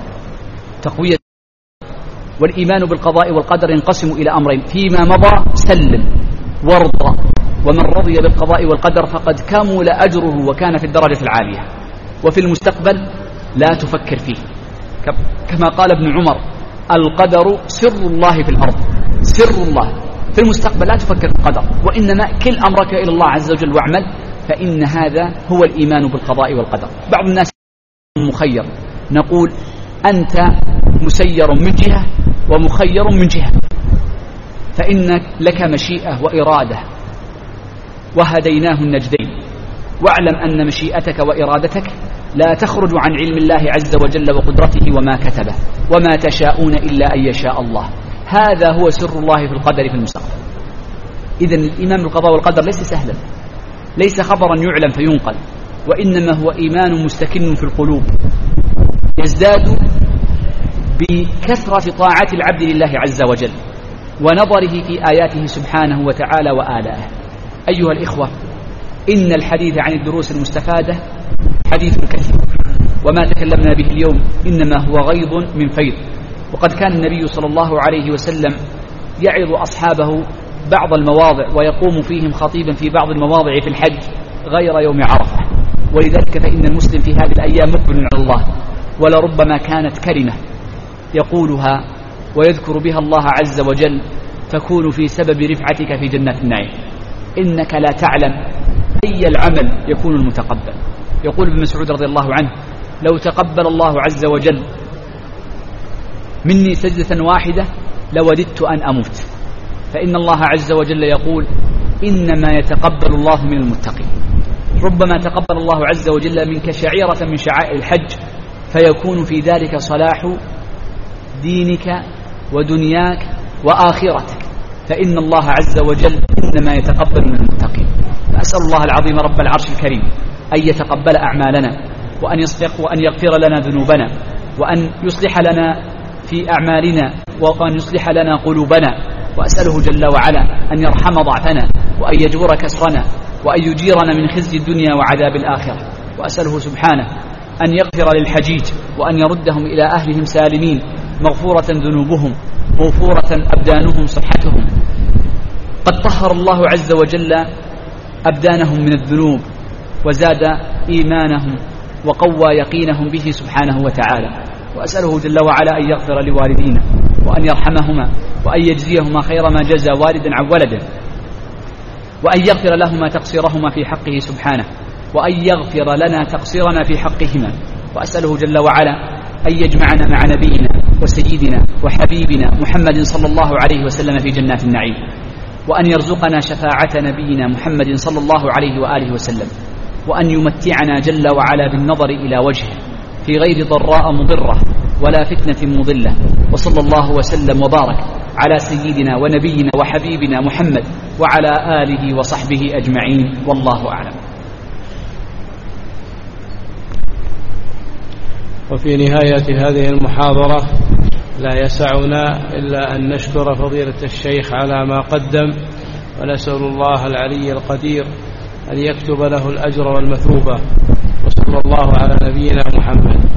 والإيمان بالقضاء والقدر ينقسم إلى أمرين: فيما مضى سلم وارضى، ومن رضي بالقضاء والقدر فقد كمل أجره وكان في الدرجة العالية. وفي المستقبل لا تفكر فيه، كما قال ابن عمر القدر سر الله في الأرض، سر الله في المستقبل. لا تفكر في القدر، وإنما كل أمرك إلى الله عز وجل واعمل، فإن هذا هو الإيمان بالقضاء والقدر. بعض الناس مخير، نقول أنت مسير من جهة ومخير من جهة، فإن لك مشيئة وإرادة وهديناه النجدين، واعلم أن مشيئتك وإرادتك لا تخرج عن علم الله عز وجل وقدرته وما كتبه، وما تشاءون إلا أن يشاء الله. هذا هو سر الله في القدر في المستقبل. إذن الإيمان بالقضاء والقدر ليس سهلا، ليس خبرا يعلم فينقل، وإنما هو إيمان مستكن في القلوب يزداد بكثرة طاعة العبد لله عز وجل ونظره في آياته سبحانه وتعالى وآلائه. أيها الإخوة، إن الحديث عن الدروس المستفادة حديث كثير، وما تكلمنا به اليوم إنما هو غيض من فيض. وقد كان النبي صلى الله عليه وسلم يعظ أصحابه بعض المواضع ويقوم فيهم خطيبا في بعض المواضع في الحج غير يوم عرفة، ولذلك فإن المسلم في هذه الأيام مقبل على الله، ولربما كانت كلمة يقولها ويذكر بها الله عز وجل تكون في سبب رفعتك في جنات النعيم. إنك لا تعلم أي العمل يكون المتقبل. يقول ابن مسعود رضي الله عنه: لو تقبل الله عز وجل مني سجدة واحدة لوددت أن أموت. فإن الله عز وجل يقول: إنما يتقبل الله من المتقين. ربما تقبل الله عز وجل منك شعيرة من شعائر الحج فيكون في ذلك صلاح دينك ودنياك وآخرتك، فإن الله عز وجل إنما يتقبل من المتقين. فأسأل الله العظيم رب العرش الكريم أن يتقبل أعمالنا، وأن يغفر لنا ذنوبنا، وأن يصلح لنا في أعمالنا، وأن يصلح لنا قلوبنا. وأسأله جل وعلا أن يرحم ضعفنا، وأن يجبر كسرنا، وأن يجيرنا من خزي الدنيا وعذاب الآخرة. وأسأله سبحانه أن يغفر للحجيج وأن يردهم إلى أهلهم سالمين، مغفورة ذنوبهم موفورة أبدانهم صحتهم. قد طهر الله عز وجل أبدانهم من الذنوب وزاد إيمانهم وقوى يقينهم به سبحانه وتعالى. وأسأله جل وعلا أن يغفر لوالدينا وأن يرحمهما وأن يجزيهما خير ما جزى والدا عن ولده، وأن يغفر لهما تقصيرهما في حقه سبحانه، وأن يغفر لنا تقصيرنا في حقهما. وأسأله جل وعلا أن يجمعنا مع نبينا وسيدنا وحبيبنا محمد صلى الله عليه وسلم في جنات النعيم، وأن يرزقنا شفاعة نبينا محمد صلى الله عليه وآله وسلم، وأن يمتعنا جل وعلا بالنظر إلى وجهه في غير ضراء مضرة ولا فتنة مضلة. وصلى الله وسلم وبارك على سيدنا ونبينا وحبيبنا محمد وعلى آله وصحبه أجمعين، والله أعلم. وفي نهاية هذه المحاضرة لا يسعنا إلا أن نشكر فضيلة الشيخ على ما قدم، ونسأل الله العلي القدير أن يكتب له الأجر والمثوبة. وصلى الله على نبينا محمد.